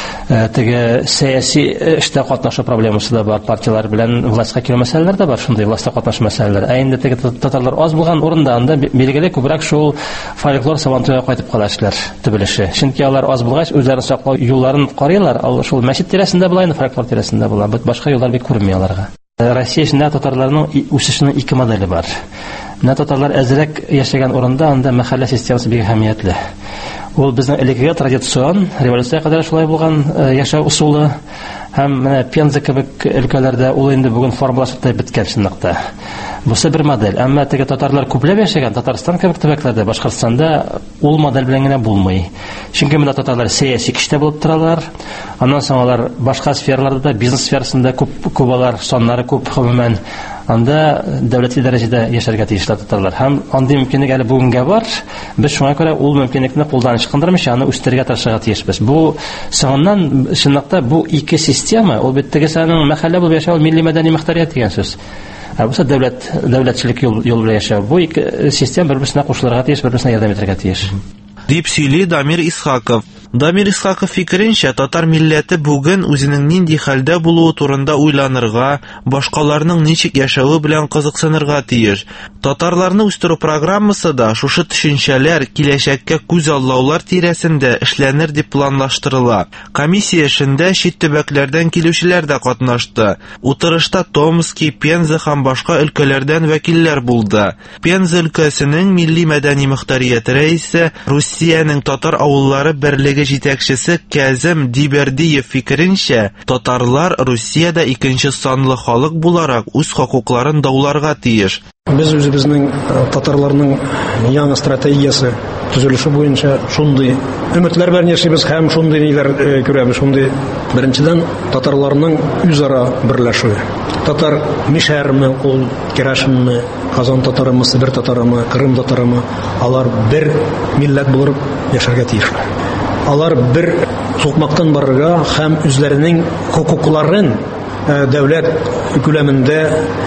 теге сәяси эштә катнашу проблемасы да бар, партиялар белән властька килү мәсьәләләр дә бар, шундый властька катнашу мәсьәләләр. Ә инде теге татарлар аз булган урында, анда билгеле күбрәк шул фольклор сабантуйга кайтып кала эшләр төбелеше. Чөнки алар аз булгач, үзләрен саклау юлларын карыйлар. Шул мәчет тирәсендә була, инде фольклор тирәсендә була. Башка юллар бик күренми аларга. Россия эчендә татарларның үсешенең ике модели бар. Менә татарлар әзрәк яшәгән урында анда мәхәллә системасы бик әһәмиятле. Ул безнең элеккеге традицион революциягә кадәр шулай булган яшәү усулы. Һәм менә Пенза кебек өлкәләрдә ул инде бүген формалашып беткән чынлыкта. Бусы бер модель. Әмма теге татарлар күпләп яшәгән Татарстан кебек төбәкләрдә, Башкортстанда ул модель белән генә булмый. Чөнки монда татарлар сәяси көчтә булып торалар. Аннан соң алар башка сфераларда да, бизнес сферасында күп алар, саннары күп гомумән. Анда дәүләти дәрәҗәдә яшәргә тиешле татарлар. Һәм андый мөмкинлек әле бүгенгә бар. Без шуңа күрә ул мөмкинлекне кулдан чыгындырмыйча, аны үстерергә тырышырга тиешбез. Бу соңыннан чынлыкта бу ике система, ул бит тегесенең мәхәллә булып яшәү, милли мәдәни мөхтәрият дигән сүз. Бусы дәүләтчелек юл белән яшәү. Бу ике система бер-берсенә кушылырга тиеш, бер-берсенә ярдәм итәргә тиеш. Дип сөйли Дамир Исхаков. Дамир Исхаков фикеренчә, татар милләте бүген үзенең нинди хәлдә булуы турында уйланырга, башкаларның ничек яшәве белән кызыксынырга тиеш. Татарларны үстерү программасы да шушы төшенчәләр, киләчәккә күз аллаулар тирәсендә эшләнер дип планлаштырыла. Комиссия эшендә чит төбәкләрдән килүчеләр дә катнашты. Утырышта Томский, Пенза һәм башка өлкәләрдән вәкилләр булды. Пенза өлкәсенең милли мәдәни мөхтәрияте рәисе, Русиянең татар авыллары берлеге җитәкчесе Кәзем Дибердиев фикеренчә, татарлар Русиядә икенче санлы халык буларак үз хокукларын дауларга тиеш. Без үзебезнең татарларның яңа стратегиясе төзелеше буенча шундый өметләр белән яшибез һәм шундый ниләр күрәбез. Шундый беренчедән татарларның үзара берләшүе. Татар мишәрме, ул керәшенме, Казан татарымы, Сибир татарымы, Кырым татарымы, алар бер милләт булып яшәргә тиешле. Алар бер сукмактан барырга һәм үзләренең хокукларын дәүләт күләмендә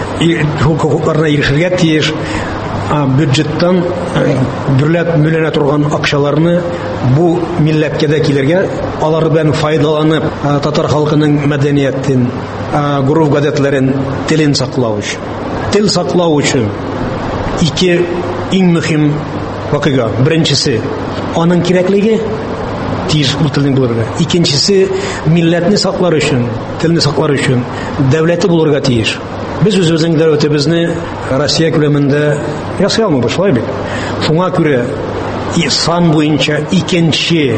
хокукларына ирешергә тиеш. Бюджеттан дәүләт милләнә торган акчаларны бу милләткә дә килергә, алар белән файдаланып, татар халкының мәдәниятен, гореф-гадәтләрен, телен саклау өчен. Тел саклау өчен ике иң мөһим вакыйга. Беренчесе аның кирәклеге тиеш бултылың булырга. Икенчесе милләтне саклар өчен, телне саклар өчен дәүләте булырга тиеш. Без үзебезнең дәүләтебезне Россия күләмендә ясый алмыйбыз, шулай бит. Шуңа күрә сан буенча икенче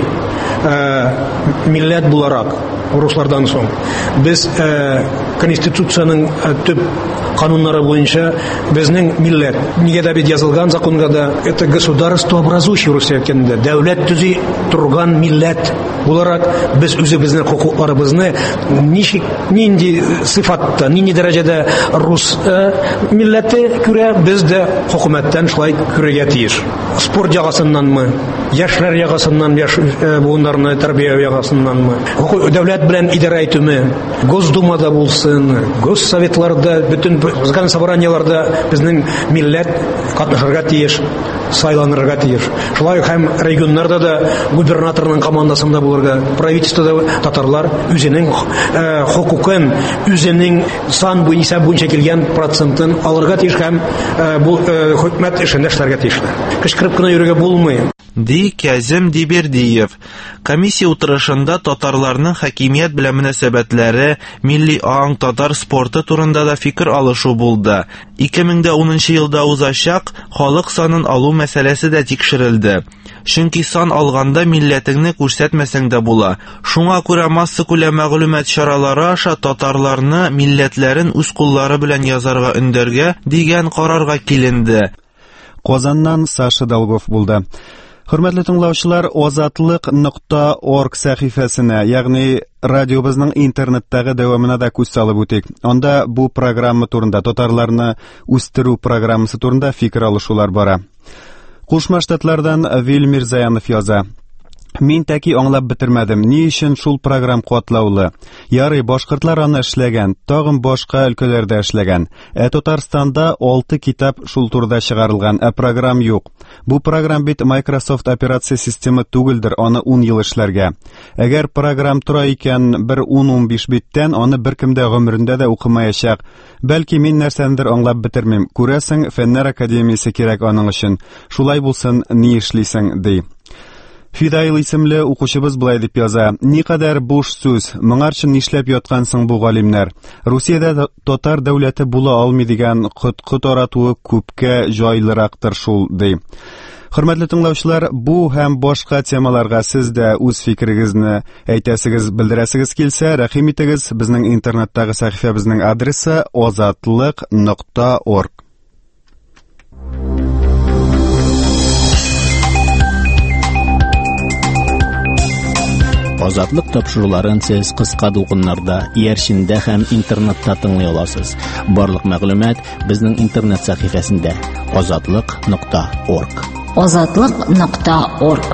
милләт буларак руслардан соң без конституциянең төп кануннары буенча безнең милләт нигәдә бит язылган законга да это государство образующее Русия кенде дәүләт төзи торган милләт буларак без үзебезнең хокукларыбызны ничек нинди сыйфатта нинди дәрәҗәдә рус милләте күрә без дә хөкүмәттән шулай күрергә тиеш. Спорт ягасыннанмы, яшьләр ягасыннан, буыннарны тәрбия ягасыннанмы, дәүләт белән идарә итүме, Госдумада булсын, госсоветларда, bütün законный собраниеларда безнең милләт катнашырга тиеш, сайланырга тиеш. Шулай һәм регионнарда да губернаторның командасында булырга, правительствода татарлар үзенең хокукын, үзенең сан буенча килгән процентын алырга тиеш һәм бу хөкүмәт эшендә эшләргә тиеш. Кычкырып кына йөрергә булмый. Ди Кәзем Дибердиев. Комиссия утырышында татарларның хакимият белән мөнәсәбәтләре, милли аң, татар спорты турында да фикер алышу булды. 2010 елда узачак халык санын алу мәсьәләсе дә тикшерелде. Чөнки сан алганда милләтеңне күрсәтмәсәң дә була. Шуңа күрә масса күләм мәгълүмат чаралары аша татарларны милләтләрен үз куллары белән язарга өндәргә дигән карарга киленде. Казаннан Саша Долгов булды. Хөрмәтле тыңлаучылар, озатлык.org сәхифәсенә, ягъни радиобызның интернеттагы дәвамына да күз салып үтик. Анда бу программа турында, татарларны үстерү программасы турында фикер алышулар бара. Кушма Штатлардан Вильмир Заянов яза. Мин тәки аңлап бетермәдем, ни өчен шул программ катлаулы. Ярый, башкортлар аны эшләгән, тагын башка өлкәләрдә эшләгән. Татарстанда 6 китап шул турда чыгарылган, программ юк. Бу программ бит Microsoft операция системы түгелдер, аны 10 ел эшләргә. Әгәр программ тора икән 1-10-15 биттән, аны беркем дә гомерендә дә укымаячак. Бәлки мин нәрсәндер аңлап бетермим. Күрәсең, Фәннәр академиясе кирәк аның өчен. Шулай булсын, ни эшлисең, ди. Фидаил исемле укучыбыз булай дип яза. Никадәр буш сүз, моңарчын нишләп яткансың бу галимнәр? Русиядә татар дәүләте була алмый дигән кыт-кыт аратуы күпкә җайлырактыр шул, ди. Хөрмәтле тыңлаучылар, бу һәм башка темаларга сез дә үз фикерегезне әйтәсегез, белдерәсегез килсә, рәхим итегез. Безнең интернеттагы сәхифәбезнең адресы ozatliq.org. Азатлык тапшыруларын сез кыска дулкыннарда, иярчендә һәм интернетта тыңлый аласыз. Барлык мәгълүмат безнең интернет сәхифәсендә ozatliq.org. ozatliq.org.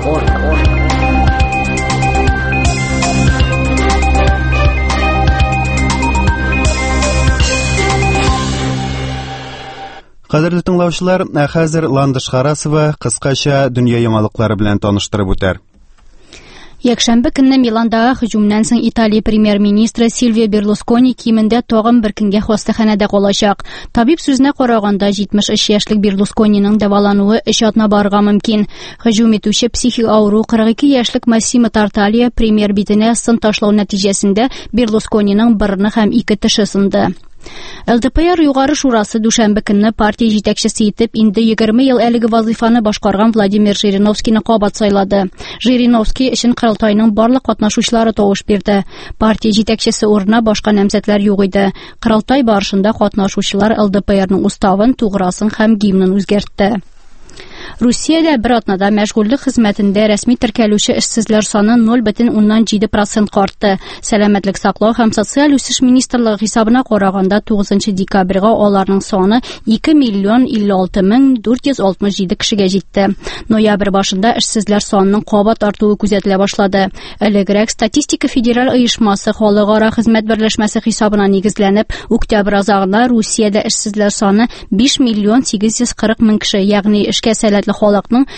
Кадерле тыңлаучылар, хәзер Ландыш Харасова кыскача дөнья яңалыклары белән таныштырып үтәр. Якшәмбе көнне Миландагы һөҗүмнән соң Италия премьер-министры Сильвио Берлускони кимендә тагын бер көнгә хастаханәдә калачак. Табиб сүзенә караганда, 73 яшьлек Берлускониның дәвалануы 3 атна барырга мөмкин. Һөҗүм итүче психик авыру 42 яшьлек Массимо Тарталья премьер битенә сын ташлау нәтиҗәсендә Берлускониның борыны һәм 2 теше сынды. ЛДПР югары шурасы дүшәмбе көнне партия җитәкчесе итеп инде 20 ел әлеге вазифаны башкарган Владимир Жириновскийны кабат сайлады. Жириновский өчен корылтайның барлык катнашучылары тавыш бирде. Партия җитәкчесе урынына башка намзәтләр юк иде. Корылтай барышында катнашучылар ЛДПРның уставын, туграсын һәм гимнын үзгәртте. Русиядә бер атнада мәшгульлек хезмәтендә рәсми теркәлүче эшсезләр саны 0,7% артты. Сәламәтлек саклау һәм социаль үсеш министрлыгы хисабына караганда 9 декабрьгә аларның саны 2,56,467 кешегә җитте. Ноябрь башында эшсезләр санының кабат артуы күзәтелә башлады. Элегрәк статистика федераль оешмасы халыкара хезмәт берләшмәсе хисабына нигезләнеп, октябрь азагында Русиядә эшсезләр саны 5,840,000 кеше, ягъни эшкә сәләтле халыкның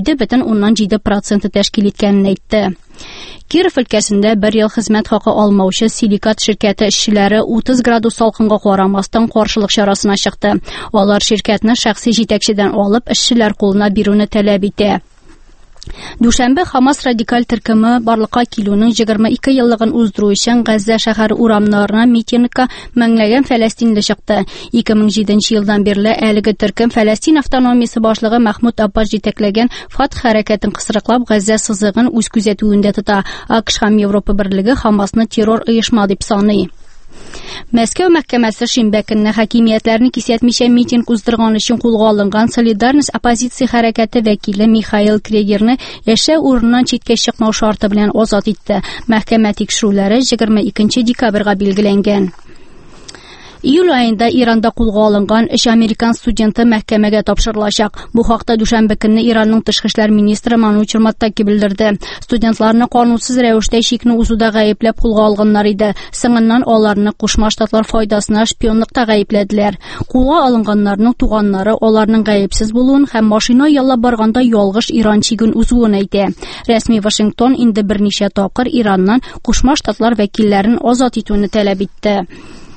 7,7% тәшкил иткәнен әйтте. Киров өлкәсендә 1 ел хезмәт хакы алмаучы Силикат ширкәте эшчеләре 30 градус салкынга карамастан каршылык чарасына чыкты. Алар ширкәтне шәхси җитәкчедән алып эшчеләр кулына бирүне таләп итә. Дүшәмбе Хамас радикаль төркеме барлыкка килүнең 22 еллыгын уздыру өчен Газза шәһәре урамнарына митингка меңләгән фәләстинле чыкты. 2007 елдан бирле әлеге төркем Фәләстин автономиясе башлыгы Мәхмүд Аббас җитәкләгән Фатх хәрәкәтен кысрыклап Газза сызыгын үз күзәтүендә тота. АКШ һәм Европа берлеге Хамасны террор оешма дип саный. Мәскәү мәхкәмәсе шимбә көнне хакимиятләрне кисәтмичә митинг уздырган өчен кулга алынган Солидарность оппозиция хәрәкәте вәкиле Михаил Крегерны яшәү урыныннан читкә чыкмау шарты белән азат итте. Мәхкәмә тикшерүләре 22 декабрьгә билгеләнгән. Июль айында Иранда кулга алынган 3 американ студенты мәхкәмәгә тапшырылачак. Бу хакта дүшәмбе көнне Иранның тышкы эшләр министры Манучур Маттаки белдерде. Студентларны канунсыз рәвештә чикне узуда гаепләп кулга алганнар иде. Соңыннан аларны Кушма Штатлар файдасына шпионлыкта гаепләделәр. Кулга алынганнарның туганнары аларның гаепсез булуын һәм машина яллап барганда ялгыш Иран чиген узуын әйтә. Рәсми Вашингтон инде берничә тапкыр Ираннан Кушма Штатлар вәкилләрен азат итүне таләп итте.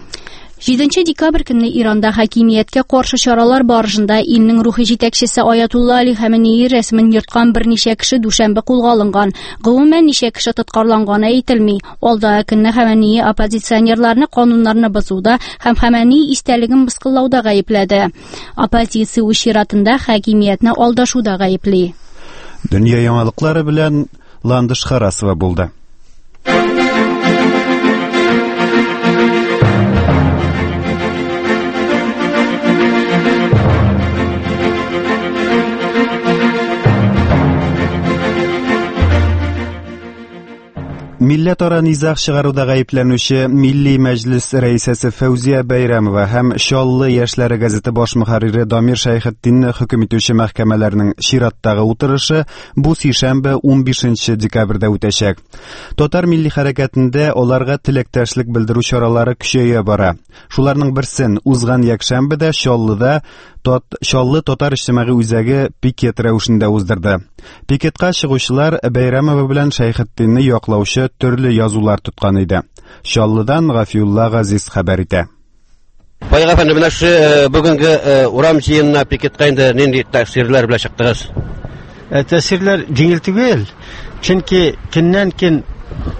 7 декабрь көнне Иранда хакимияткә каршы чаралар барышында илнең рухи җитәкчесе Аятулла Али Хаменеи рәсемен йөрткән берничә кеше дүшәмбе кулга алынган. Гомумән ничә кеше тоткарланганы әйтелми. Алдагы көнне Хаменеи оппозиционерларны кануннарны бозуда һәм Хаменеи истәлеген мыскыллауда гаепләде. Оппозиция үз чиратында хакимиятне алдашуда гаепли. Дөнья яңалыклары белән Ландыш Харасова булды. Милләтара низах чыгаруда гаепләнүче Милли Мәҗлес рәисәсе Фәүзия Бәйрәмова һәм Чаллы яшьләре газеты баш мөхәррире Дамир Шәйхетдинне хөкем итүче мәхкәмәләрнең чираттагы утырышы бу сишәмбе 15 декабрьдә үтәчәк. Татар милли хәрәкәтендә аларга теләктәшлек белдерү чаралары көчәя бара. Шуларның берсен узган якшәмбедә Чаллыда Чаллы татар иҗтимагый үзәге пикет рәвешендә уздырды. Пикетка чыгучылар Бәйрәмова белән Шәйхетдинне яклаучы төрле язулар тоткан иде. Чаллыдан Гафиулла Газиз хәбәр итә. Пайга фәнне менә шу бүгенге урам җыенына пикетка инде нинди тәэсирләр белән чыктыгыз? Тәэсирләр җиңел түгел. Чөнки көннән-көн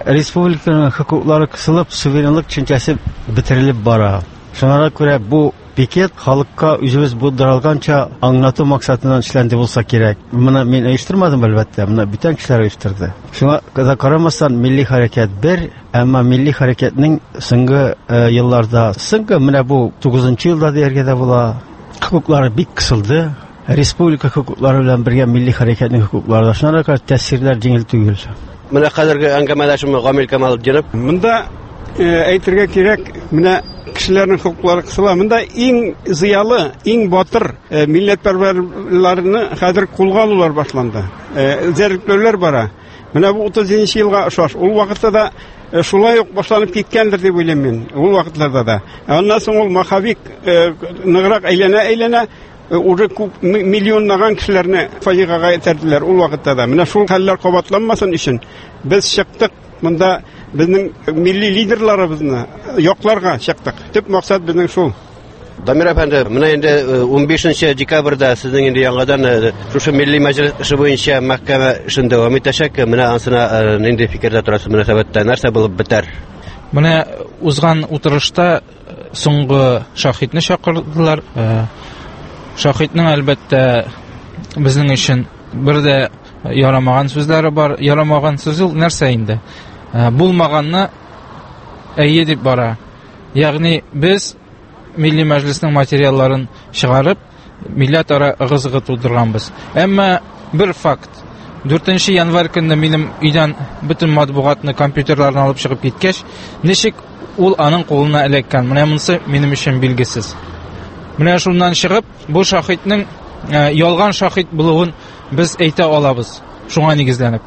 республиканың хокуклары кысылып, суверенлык төшенчәсе бетерелеп бара. Шуңа күрә бу Пикет халыкка үзебез булдырылганча аңлату максатыннан эшләнде булса кирәк. Моны мин оештырмадым әлбәттә, моны бүтән кешеләр оештырды. Шуңа карамастан милли хәрәкәт бер, әмма милли хәрәкәтнең соңгы елларда, соңгы менә бу 9-нчы елда дияргә дә була, хукуклары бик кысылды. Республика хукуклары белән бергә милли хәрәкәтнең хукуклары да шуңа күрә тәэсирләр җиңел түгел. Менә хәзерге әңгәмәдәшем Гамил Камалетдинов. Монда әйтергә кирәк, менә кешеләрнең хукуклары кысыла. Монда иң зыялы, иң батыр милләтпәрвәрләрне хәзер кулга алулар башланды. Зәрлекләүләр бара. Менә бу 30-нчы елга ошаш. Ул вакытта да шулай ук башланып киткәндер дип уйлыйм мин. Ул вакытларда да. Аннан соң ул махавик ныграк әйләнә уже күп миллионлаган кешеләрне фаҗигага этәрделәр ул вакытта да. Менә шул хәлләр кабатланмасын өчен без чыктык. Монда безнең милли лидерларыбызны якларга чыктык. Төп максат безнең шул. Дамир әфәнде, менә инде 15 декабрьдә сезнең инде яңадан шушы милли мәҗлес эше буенча мәхкәмә эшен дәвам итәчәк. Менә ансына нинди фикердә торасыз мөнәсәбәттә? Нәрсә булып бетәр? Менә узган утырышта соңгы шаһитне чакырдылар. Шаһитның әлбәттә безнең өчен бер дә ярамаган сүзләре бар. Ярамаган сүз нәрсә инде? Булмаганны әйе дип бара. Ягъни без милли мәҗлеснең материалларын чыгарып, милләтара ыгы-зыгы тудырганбыз. Әмма бер факт. 4 январь көнне минем өйдән бөтен матбугатны, компьютерларны алып чыгып киткәч, ничек ул аның кулына эләккән? Менә монысы минем өчен билгесез. Менә шуннан чыгып, бу шаһитның ялган шаһит булуын без әйтә алабыз. Шуңа нигезләнеп.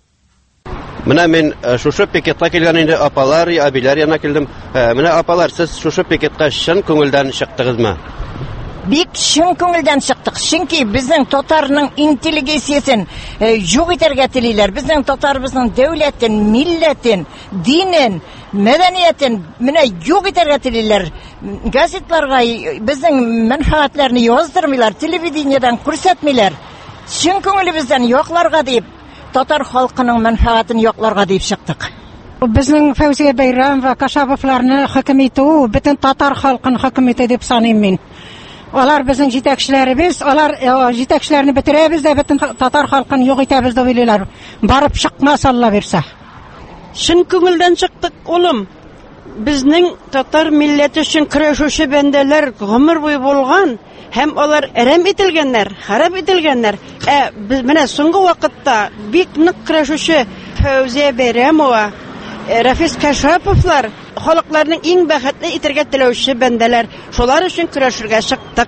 Менә мин шушы пикетка килгән инде апалар, абилар янына килдем. Менә апалар, сез шушы пикетка чын күңелдән чыктыгызмы? Бик чын күңелдән чыктык. Чөнки безнең татарның интеллигенциясен юк итәргә телиләр. Безнең татарыбызның дәүләтен, милләтен, динен, мәдәниятен менә юк итәргә телиләр. Газетларга безнең мәнфәгатьләрне яздырмыйлар, телевидениедан күрсәтмиләр. Чын күңелебездән якларга дип, татар халкының мәнфәгатен якларга дип чыктык. Безнең Фәүзия Бәйрәм ва Кашаповларны хөкем итү бөтен татар халкын хөкем итә дип саныйм мин. Алар безнең җитәкчеләребез, алар җитәкчеләрне бетерәбез дә бөтен татар халкын юк итәбез дип уйлыйлар. Барып чыкмас Алла бирсә. Шын күңелдән чыктык, улым. Безнең татар милләте өчен көрәшүче бәндәләр гомер буе булган, һәм алар әрәм ителгәннәр, харап ителгәннәр. Без менә соңгы вакытта бик нык көрәшүче Фәүзия Бәйрәмова, Рафис Кашаповлар халыкларның иң бәхетле итәргә теләүче бәндәләр. Шулар өчен көрәшергә чыктык.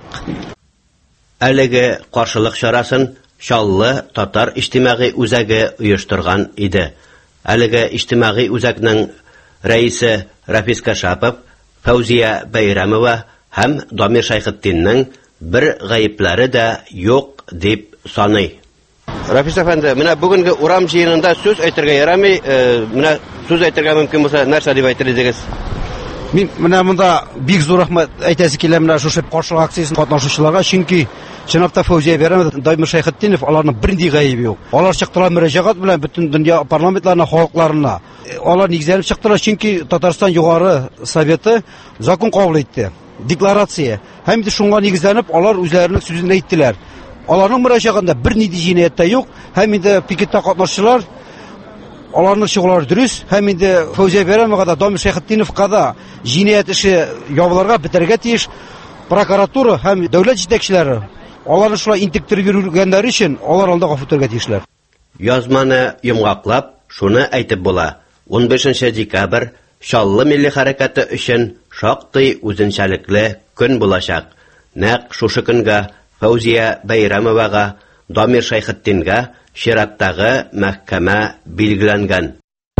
Әлеге каршылык чарасын Чаллы татар иҗтимагый үзәге оештырган иде. Әлеге иҗтимагый үзәкнең рәисе Рафис Кашапов, Фәүзия Бәйрәмова һәм Дамир Шайхетдинның бер гаепләре дә юк дип саный. Рафис әфәнде, менә бүгенге урам җыенында сүз әйтергә ярамый, менә сүз әйтергә мөмкин булса, нәрсә дип әйтер идегез? Мин менә монда бик зур рәхмәт әйтәсе килә менә шушы каршылык акциясен катнашучыларга, чөнки чынлапта Фәүзия Бәйрәмова, Дамир Шайхетдинов аларның бернинди гаебе юк. Алар чыктылар мөрәҗәгать белән бөтен дөнья парламентларына, халыкларына. Алар нигезләнеп чыктылар, чөнки Татарстан Югары Советы закон кабул итте, декларация. Һәм инде шуңа нигезләнеп алар үзләренең сүзен әйттеләр. Аларның мөрәҗәгатендә бернинди җинаять та юк. Һәм инде пикетта катнашучылар аларның чыгулары дөрес. Һәм инде Фәүзия Бәйрәмовага да, Дамир Шайхетдиновка да җинаять эше ябылырга, бетәргә тиеш. Прокуратура һәм дәүләт җитәкчеләре аларны шулай интектереп йөргәннәр өчен алар алда гафу итәргә тиешләр. Язманы йомгаклап, шуны әйтеп була. 15 декабрь Чаллы милли хәрәкәте өчен шактый үзенчәлекле көн булачак. Нәкъ шушы көнгә Фәүзия Бәйрәмовага, Дамир Шайхетдинга чираттагы мәхкәмә билгеләнгән.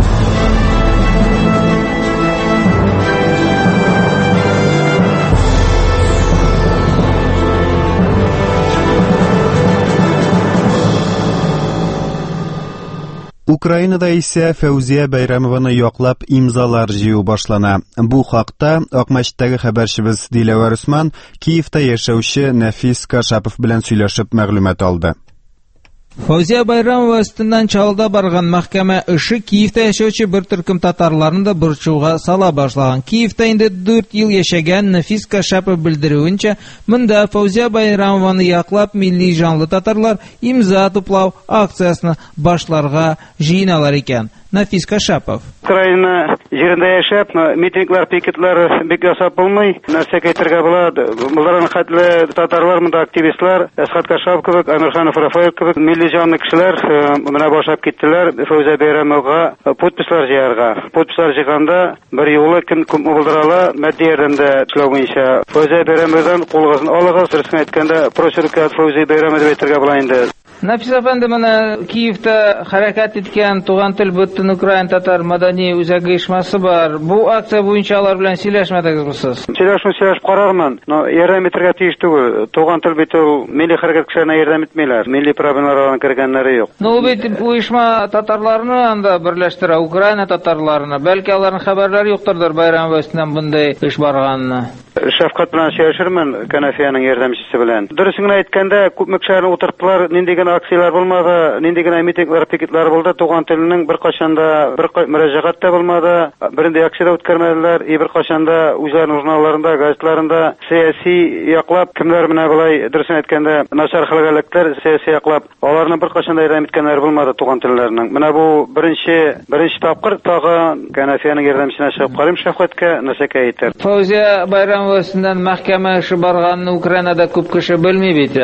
Украинада исә Фәүзия Бәйрәмованы яклап имзалар җыю башлана. Бу хакта Акмәчтәге хәбәрчебез Диләвәр Усман Киевта яшәүче Нәфис Кашапов белән сөйләшеп мәгълүмат алды. Фаузия Байрамова өстеннән чалда барган мәхкәмә эше Киевтә яшәүче бер төркем татарларны да борчуга сала башлаган. Киевтә инде 4 ел яшәгән Нафис Кашапов белдерүенчә, монда Фаузия Байрамованы яклап милли җанлы татарлар имза туплау акциясына башларга җыеналар икән. Нафис Кашапов. Украина җирендә яшәп, митинглар, пикетлар бик ясап булмый. Нәрсә әйтергә була? Буларның хәтле татарлар, монда активистлар, Әсхат Кашапов кебек, Әмирханов Рафаил кебек милли җанлы кешеләр менә башлап киттеләр Фаузия Байрамовага подпислар җыярга. Подпислар җыйганда бер юлы кем булдырала, матди ярдәмдә эшләү буенча. Фаузия Байрамовадан кулыгын алыгыз, дөресен әйткәндә, прошурка Фаузия Байрамова дип әйтергә була инде. Нафис әфәнде, менә Киевтә хәрәкәт иткән Туган тел бөтен Украин татар мәдәни үзәге оешмасы бар. Бу акция буенча алар белән сөйләшмәдегезме сез? Сөйләшеп карармын. Но ярдәм итәргә тиеш түгел. Туган тел бит ул милли хәрәкәт кешеләренә ярдәм итмиләр. Милли проблемаларга кергәннәре юк. Ну бит оешма татарларны анда берләштерә, Украина татарларны. Бәлки аларның хәбәрләре юктырдыр Байрамова өстеннән bunday эш барганны. Шәфкать белән сөйләшермен Канафиянең ярдәмчесе белән. Дөресен әйткәндә, күпме кешеләрне утырттылар, нинди генә акциялар булмады, нинди генә митинглар, пикетлар булды. Туган теленең бер кашанда бер мөрәҗәгать тә булмады. Беренде акция үткәрмәделәр, бер кашанда үзләренең журналларында, газетларында сәяси яклап, кемнәр менә булай дөресен әйткәндә начар хәлгәлекләр сәяси яклап, аларны бер кашанда ярдәм иткәннәр булмады туган телләрнең. Менә бу беренче тапкыр тагы Канафиянең ярдәмчесенә чыгып карыйм Шәфкатькә, нәрсәкә әйтер. Фаузия Байрамова өстеннән мәхкәмә эше барганны Украинада күп кеше белми бит.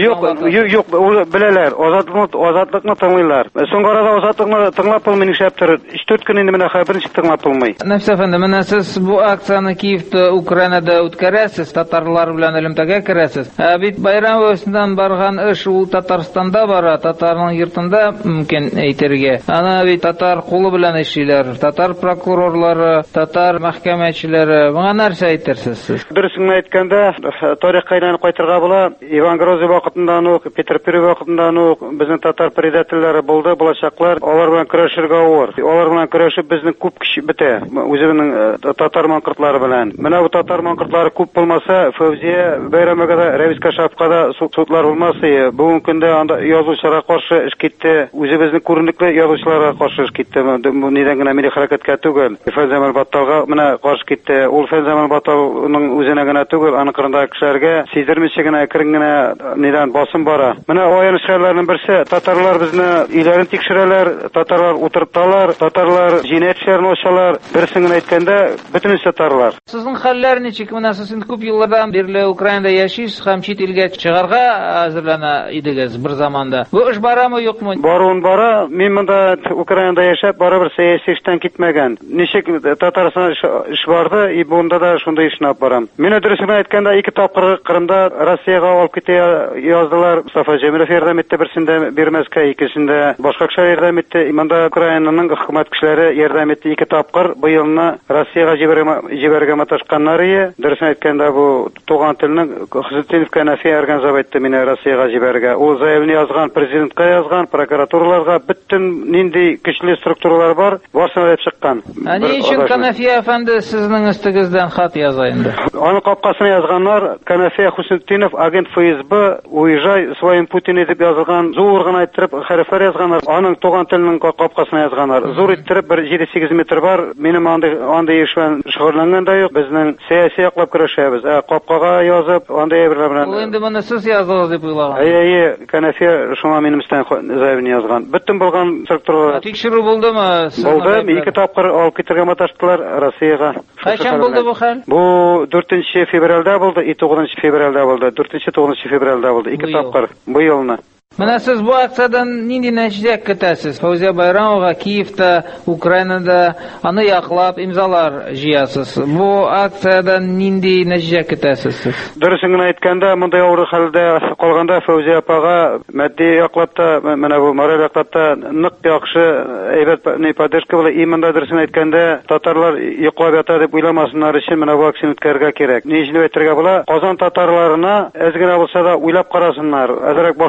Юк, беләләр. Азатлыкны тыңлыйлар. Соңгы арада азатлыкны тыңлап булмый нишләптер. 3-4 көн инде менә беренче тыңлап булмый. Нафис әфәнде, менә сез бу акцияны Киевтә, Украинада үткәрәсез, татарлар белән элемтәгә керәсез. Бит Байрамова өстеннән барган эш ул Татарстанда бара, татарның йортында мөмкин әйтергә. Аны бит татар кулы белән эшлиләр, татар прокурорлары, татар мәхкәмәчеләре. Моңа нәрсә әйтерсез? Дөресен әйткәндә, тарихка әйләнеп кайтырга була. Иван Грозный вакытындан ук, Петр Первый вакытындан ук безнең татар предательләре булды, булачаклар. Алар белән көрәшергә авыр. Алар белән көрәшеп безнең күп кеше бетә. Үзенең татар манкортлары белән. Менә бу татар манкортлары күп булмаса, Фаузия Байрамовага да, Равис Кашаповка да судлар булмасы. Бүгенге көндә анда язучыларга каршы эш китте. Үзебезнең күренекле язучыларга каршы эш китте. Бу нидән генә милли хәрәкәткә түгел. Фәнзамал Батталга менә каршы китте. Ул Фәнзамал Батталның үзенә генә түгел, аның кырында кешеләргә сиздермичә генә керен генә нидән басым бара. Менә аяныч хәлләрнең берсе, татарлар безне иләрен тикшерәләр, татарлар утырталар, татарлар җинаять эшләрен ачалар. Берсен генә әйткәндә, бөтен татарлар. Сезнең хәлләр ничек? Менә сез күп еллардан бирле Украинада яшисез һәм чит илгә чыгарга әзерләнә идегез бер заманда. Бу эш барамы, юкмы? Баруын бара. Мин монда Украинада яшәп, барыбер сәяси эштән китмәгән. Ничек Татарстан эш барды, и бунда да шундый эшне алып барам. Менә дөресен әйткәндә, 2 тапкыр Кырымда Россиягә алып китә яздылар. Мустафа Җәмилов ярдәм итте, берсендә бирмәскә, икенчесендә башка кешеләр ярдәм итте. Монда Украинаның хөкүмәт кешеләре ярдәм итте 2 тапкыр. Быелны Россиягә җибәргә маташканнар. Дөресен әйткәндә, бу туган телнең Хизетдинов Канафия организап итте мине Россиягә җибәргә. Ул заявление язган, президентка язган, прокуратураларга, бөтен нинди көчле структуралар бар, барсын дип чыккан. Ни өчен Канафия әфәнде сезнең өстегездән хат яза инде? Аны капкасына язганнар, Канафия Хусетдинов, агент ФСБ, уезжай своим путем дип язылган, зур гына иттереп хәрефләр язганнар. Аның туган теленең капкасына язганнар. Зур иттереп 7-8 метр бар. Минем андый эш белән шөгыльләнгән дә юк. Безнең сәяси яклап көрәшәбез. Капкага язып, андый әйберләр белән. Ул инде моны сез яздыгыз дип уйлаган. Канафия шуңа минем өстән заявление язган. Бөтен булган структура. Тикшерү булдымы? Булды. 2 тапкыр алып китергә маташтылар Россиягә. Кайчан булды бу хәл? Бу 4 февральдә булды, 9 февральдә булды. 4-9 февральдә булды. 2 тапкыр бу елны. Менә сез бу акциядан нинди нәтиҗә көтәсез? Фаузия Байрамова Киевта, Украинада аны яклап имзалар җыясыз. Бу акциядан нинди нәтиҗә көтәсез? Дөресен генә әйткәндә, мондай авыр хәлдә калганда Фаузия апага матди яклапта, менә бу мораль яклапта нык яхшы әйбәт поддержка була. Монда дөресен әйткәндә, татарлар йоклап ята дип уйламасыннар өчен менә бу акцияны үткәрергә кирәк. Ни өчен әйтергә була? Казан татарларына әз генә булса да уйлап карасыннар. Әзрәк башларына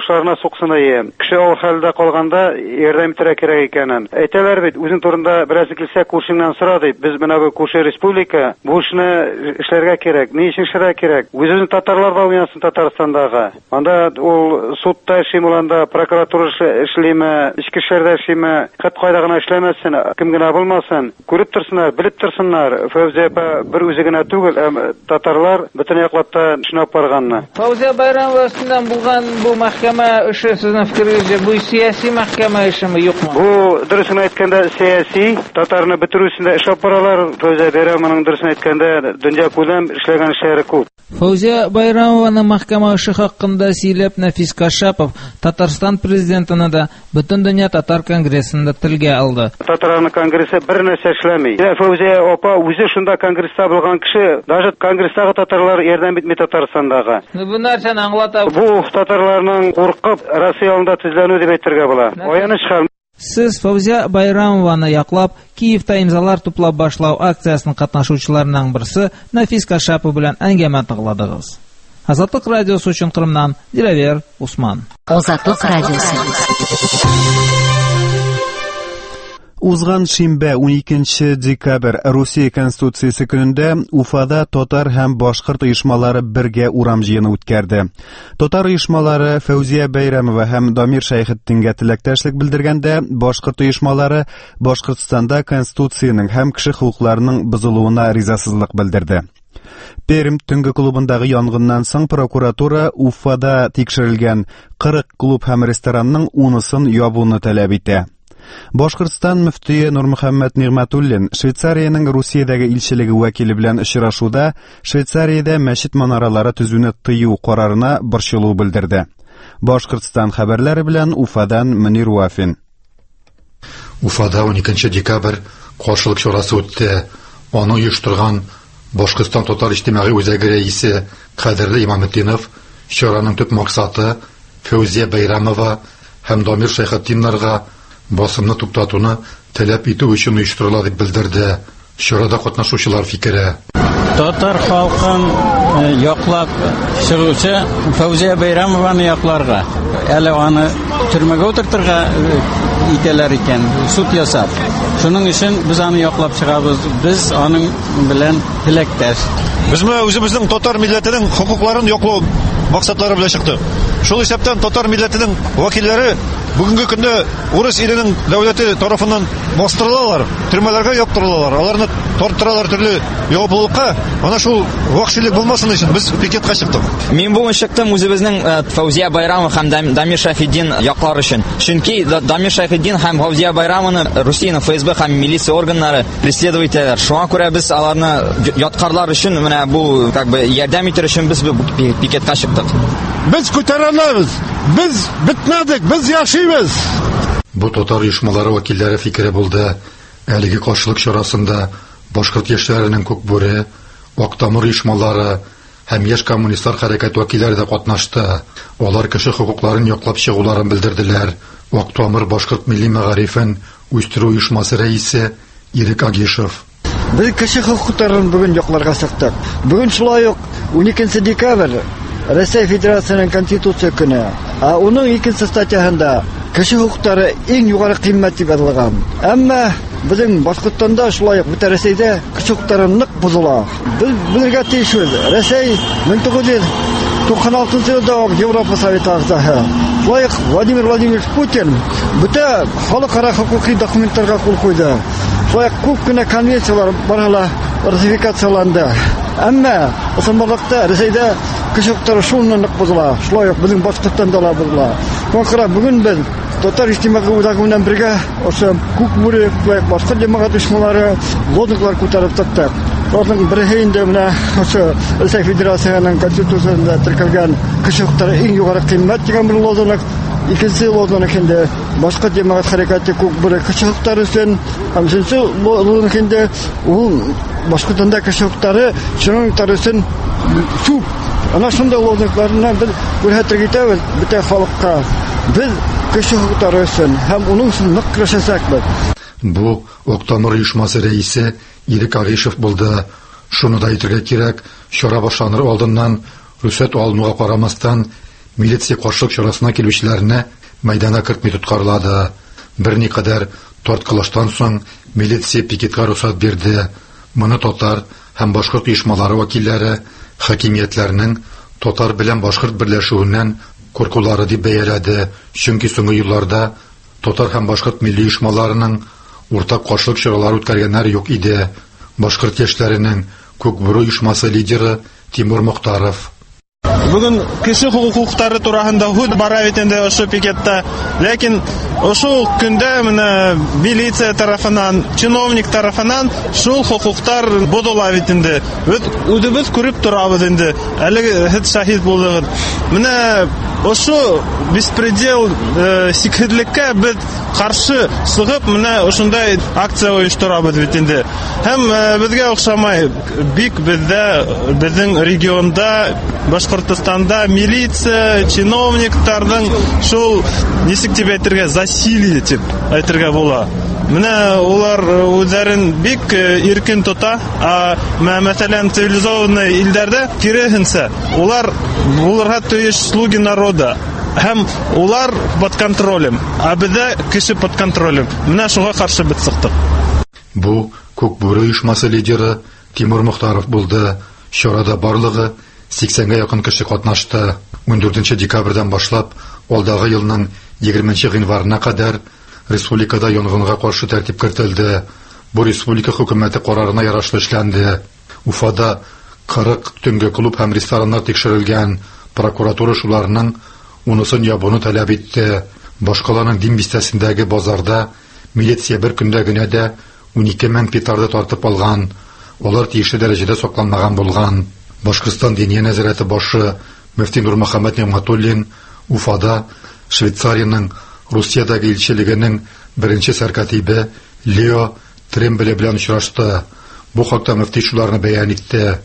суксыны, кеше авыр хәлдә калганда ярдәм итәргә кирәк икәнен. Әйтәләр бит, үзең турында бераз килсә күршеңнән сора дип. Без менә бу күрше республика бу эшне эшләргә кирәк. Ни өчен эшләргә кирәк? Үзебезнең татарлар да уйнасын Татарстандагы. Анда ул судта эшлимеланда, прокуратура эшлиме, ички эшләрдә эшлиме, хәт кайда гына эшләмәсен, кем генә булмасын. Күреп торсыннар, белеп торсыннар. Фәүзия бер үзе генә түгел, татарлар бөтен яклапта шунап барганны. Фәүзия Байрамова өстеннән булган бу мәхкәмә эше сезнең фикерегезчә бу сияси мәхкәмә эшеме юкмы? Бу дөресен әйткәндә сияси, татарны бетерүсендә эш апаралар. Фәүзия Байрамованың дөресен әйткәндә дөнья күләм эшләгән эшләре күп. Фәүзия Байрамованың мәхкәмә эше хакында сөйләп Нәфис Кашапов Татарстан президентына да бөтен дөнья татар конгрессында телгә алды. Татарларның конгрессы бер нәрсә эшләми. Фәүзия апа үзе шунда конгресста булган кеше, даже конгресстагы татарлар ярдәм итми Татарстандагы. Бу нәрсәне аңлата. Бу татарларның куркып Россия алдында тезләнү дип әйтергә була. Аяныч хәл. Сез Фәүзия Байрамованы яклап, Киевта имзалар туплап башлау акциясының катнашучыларының берсе Нәфис Кашапов белән әңгәмә тыңладыгыз. Азатлык радиосы өчен Кырымнан Диләвер Усман. Азатлык радиосы. Узган шимбә 12 декабрь Русия Конституциясе көнендә Уфада татар һәм башкорт оешмалары бергә урам җыены үткәрде. Татар оешмалары Фәүзия Байрамова һәм Дамир Шәйхетдингә теләктәшлек белдергәндә, башкорт оешмалары Башкортстанда Конституцияның һәм кеше хукукларының бозылуына ризасызлык белдерде. Пермь төнге клубындагы янгыннан соң прокуратура Уфада тикшерелгән 40 клуб һәм ресторанның 10-сын ябуны таләп итә. Башкортстан мөфтие Нурмөхәммәд Нигъмәтуллин Швейцариянең Русиядәге илчелеге вәкиле белән очрашуда Швейцариядә мәчет манаралары төзүне тыю карарына борчылу белдерде. Башкортстан хәбәрләре белән Уфадан Мөнир Вафин. Уфада 12 декабрь каршылык чарасы үтте. Аны оештырган Башкортстан татар иҗтимагый үзәге рәисе Кадерле Имаметдинов чараның төп максаты Фәүзия Байрамова һәм Дамир Шәйхетдиннарга басымны туктатуны таләп итү өчен оештырыла дип белдерде. Чарада катнашучылар фикере. Татар халкын яклап чыгучы Фәүзия Байрамованы якларга, әле аны төрмәгә утыртырга итәләр икән, суд ясап. Шуның өчен без аны яклап чыгабыз. Без аның белән теләктәш. Без үзебезнең татар милләтенең хукукларын яклау максатлары белән чыктык. Шул исәптән татар милләтенең вәкилләре бүгенге көндә урыс иленең дәүләте тарафыннан бастырылалар, төрмәләргә яптырылалар. Аларны тартыралар төрле ябылыкка. Ана шул вахшилек булмасын өчен без пикетка чыктык. Мин бүген чыктым үзебезнең Фәүзия Байрамов һәм Дамир Шәйхетдин яклар өчен. Чөнки Дамир Шәйхетдин һәм Фәүзия Байрамовны Россиянең ФСБ һәм милиция органнары преследовать итәләр. Шуңа күрә без аларны яткарлар өчен менә бу ярдәм итәр өчен без пикетка чыктык. Без күтәрәләбез. Без бетмәдек, без яшибез. Бу татар оешмалары вәкилләре фикере булды. Әлеге каршылык чарасында башкорт яшьләренең Күкбүре, Актамыр оешмалары һәм яшь коммунистлар хәрәкәт вәкилләре дә катнашты. Алар кеше хукукларын яклап чыгуларын белдерделәр. Актамыр башкорт милли мәгарифен үстерү оешмасы рәисе Ирек Агишев. Без кеше хукукларын бүген якларга чыктык. Бүген шулай ук 12 декабрь Россия Федерациясының Конституция көне. Оның 2 статьясында кеше хукуклары иң югары кыйммәт дип аталган. Әмма безнең Башкортстанда шулай ук бөтен Россиядә кеше хукуклары нык бозыла. Без белергә тиешбез. Россия 1996 елда Европа Советы агзасы. Шулай ук Владимир Владимирович Путин бөтен халыкара хукукый документларга кул куйды. Шулай ук күп кенә конвенциялар барыла ратификацияланды. Әмма Османлыкта Россиядә кеше хукуклары шулай нык бозыла. Шулай ук безнең Башкортстанда да бозыла. Конкрет бүген без татар иҗтимагый үзәге белән бергә ошо Күкбүре башка җәмәгать оешмалары лозунглар күтәреп тоттык. Аларның бере инде менә ошо Россия Федерациясының Конституциясында теркәлгән кеше хукуклары иң югары кыйммәт дигән бер лозунг. Икенче лозунг инде башка җәмәгать хәрәкәте Күкбүре кеше хукуклары өчен, һәм икенче лозунг инде ул Башкортстанда кеше хукуклары шуның тарысын суп. Ана шундай лозунгларны без күрһәтергә итәбез бөтен халыкка. Без кеше хукуклары өчен һәм уның өчен нык көрәшәсәкбез. Бу Актамыр оешмасы рәисе Ирек Агишев булды. Шуны да әйтергә кирәк, чара башланыр алдыннан рөхсәт алынуга карамастан милиция каршылык чарасына килүчеләрне мәйдана кертми тоткарлады. Берникадәр тарткылыштан соң милиция пикетка рөхсәт бирде. Моны татар һәм башкорт оешмалары вәкилләре хакимиятләрнең татар белән башкорт берләшүеннән куркулары дип бәяләде. Чөнки соңгы елларда татар һәм башкорт милли оешмаларының уртак каршылык чаралары үткәргәннәр юк иде. Башкорт яшьләренең Күкбүре оешмасы лидеры Тимур Мохтаров: Бүген кеше хукуклары турасында худ бара бит инде ошо пикетта. Ләкин ошо көндә менә милиция тарафынан, чиновник тарафынан шул хукуктар бодыла бит инде. Үзебез күреп торабыз инде. Әле һез шаһид булдыгыз. Менә ошо беспредел сикһезлеккә без каршы чыгып, менә ошондай акция оештырабыз бит инде. Һәм безгә охшамай бик безнең регионда Башкортостанда милиция, чиновниктарның шул нисек дип әйтергә, засилие дип әйтергә була. Менә улар үзләрен бик иркен тота, мәсәлән цивилизованный илләрдә киресенчә улар булырга тиеш слуги народа. Һәм улар под контролем, бездә кеше под контролем. Менә шуга каршы бит чыктык. Бу Күкбүре оешмасы лидеры Тимур Мохтаров булды. Чарада барлыгы 80-га якын кеше катнашты. 14 декабрьдән башлап, алдагы елның 20 гыйнварына кадәр республикада янгынга каршы тәртип кертелде. Бу республика хөкүмәте карарына ярашлы эшләнде. Уфада 40 төнгә клуб һәм рестораннар тикшерелгән. Прокуратура шуларның 10-сын ябуны таләп итте. Башкаланың Дин бистәсендәге базарда милиция бер көндә генә дә 12 мең петарды тартып алган. Алар тиешле дәрәҗәдә сакланмаган булган. Башкортстан Диния нәзарәте башы Мөфти Нурмөхәммәд Нигъмәтуллин Уфада Швейцарияның Русиядәге илчелегенең беренче сәркатибе Лео Трембеле белән очрашты. Бу хакта мөфти шуларны бәян итте.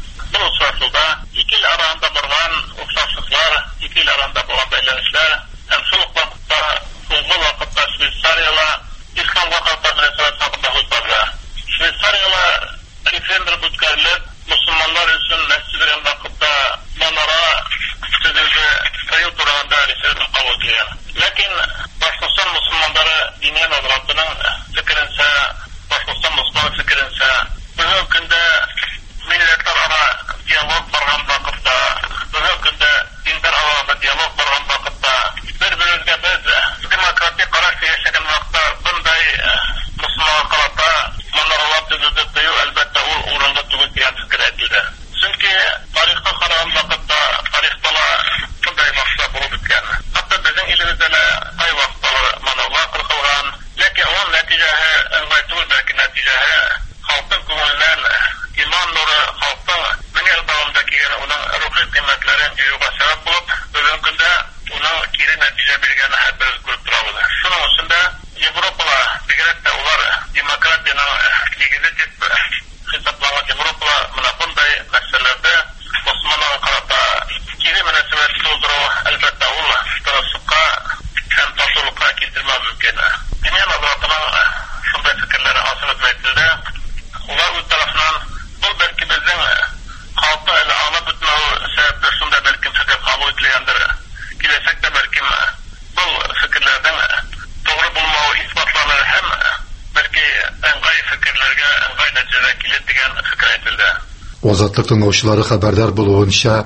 Азатлык тыңлаучылары хәбәрдар булуынча,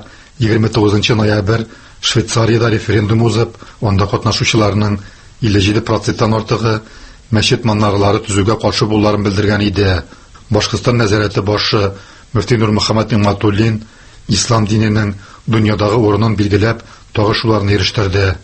29 ноябрь Швейцарияда референдум узып, анда катнашучыларның 57%-тан артыгы мәчет манаралары төзүгә каршы булуларын белдергән иде. Башкортстан нәзарәте башы Мөфти Нурмөхәммәд Нигъмәтуллин ислам диненең дөньядагы урынын билгеләп, тагы шуларны ирештерде.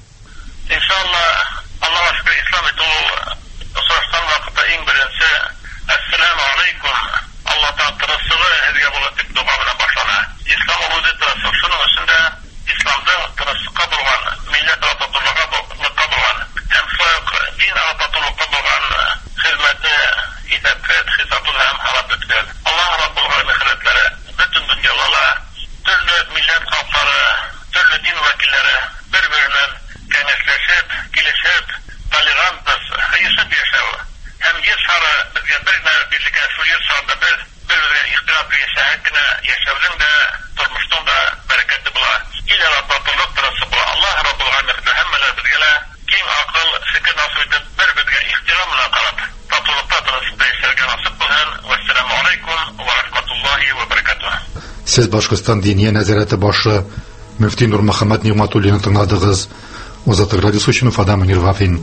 Сез Башкортстан Диния нәзарәте башы Мөфти Нурмөхәммәд Нигъмәтуллины тыңладыгыз. Азатлык радиосы өчен Уфадан Мөнир Гафин.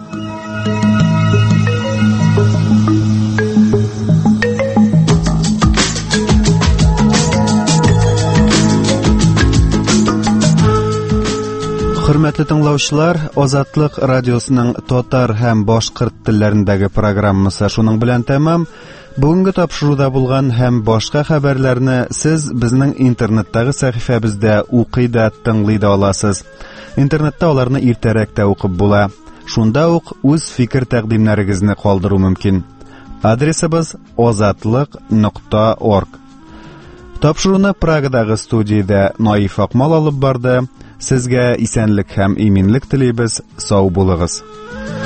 Хөрмәтле тыңлаучылар, Азатлык радиосының татар һәм башкорт телләрендәге программасы шуның белән тәмам. Бүгенге тапшыруда булган һәм башка хәбәрләрне сез безнең интернеттагы сәхифәбездә укый да, тыңлый да аласыз. Интернетта аларны иртәрәк тә укып була. Шунда ук үз фикер тәкъдимнәрегезне калдыру мөмкин. Адресыбыз azatliq.org. Тапшыруны Прагадагы студиядә Наиф Акмал алып барды. Сезгә исәнлек һәм иминлек телибез. Сау булыгыз.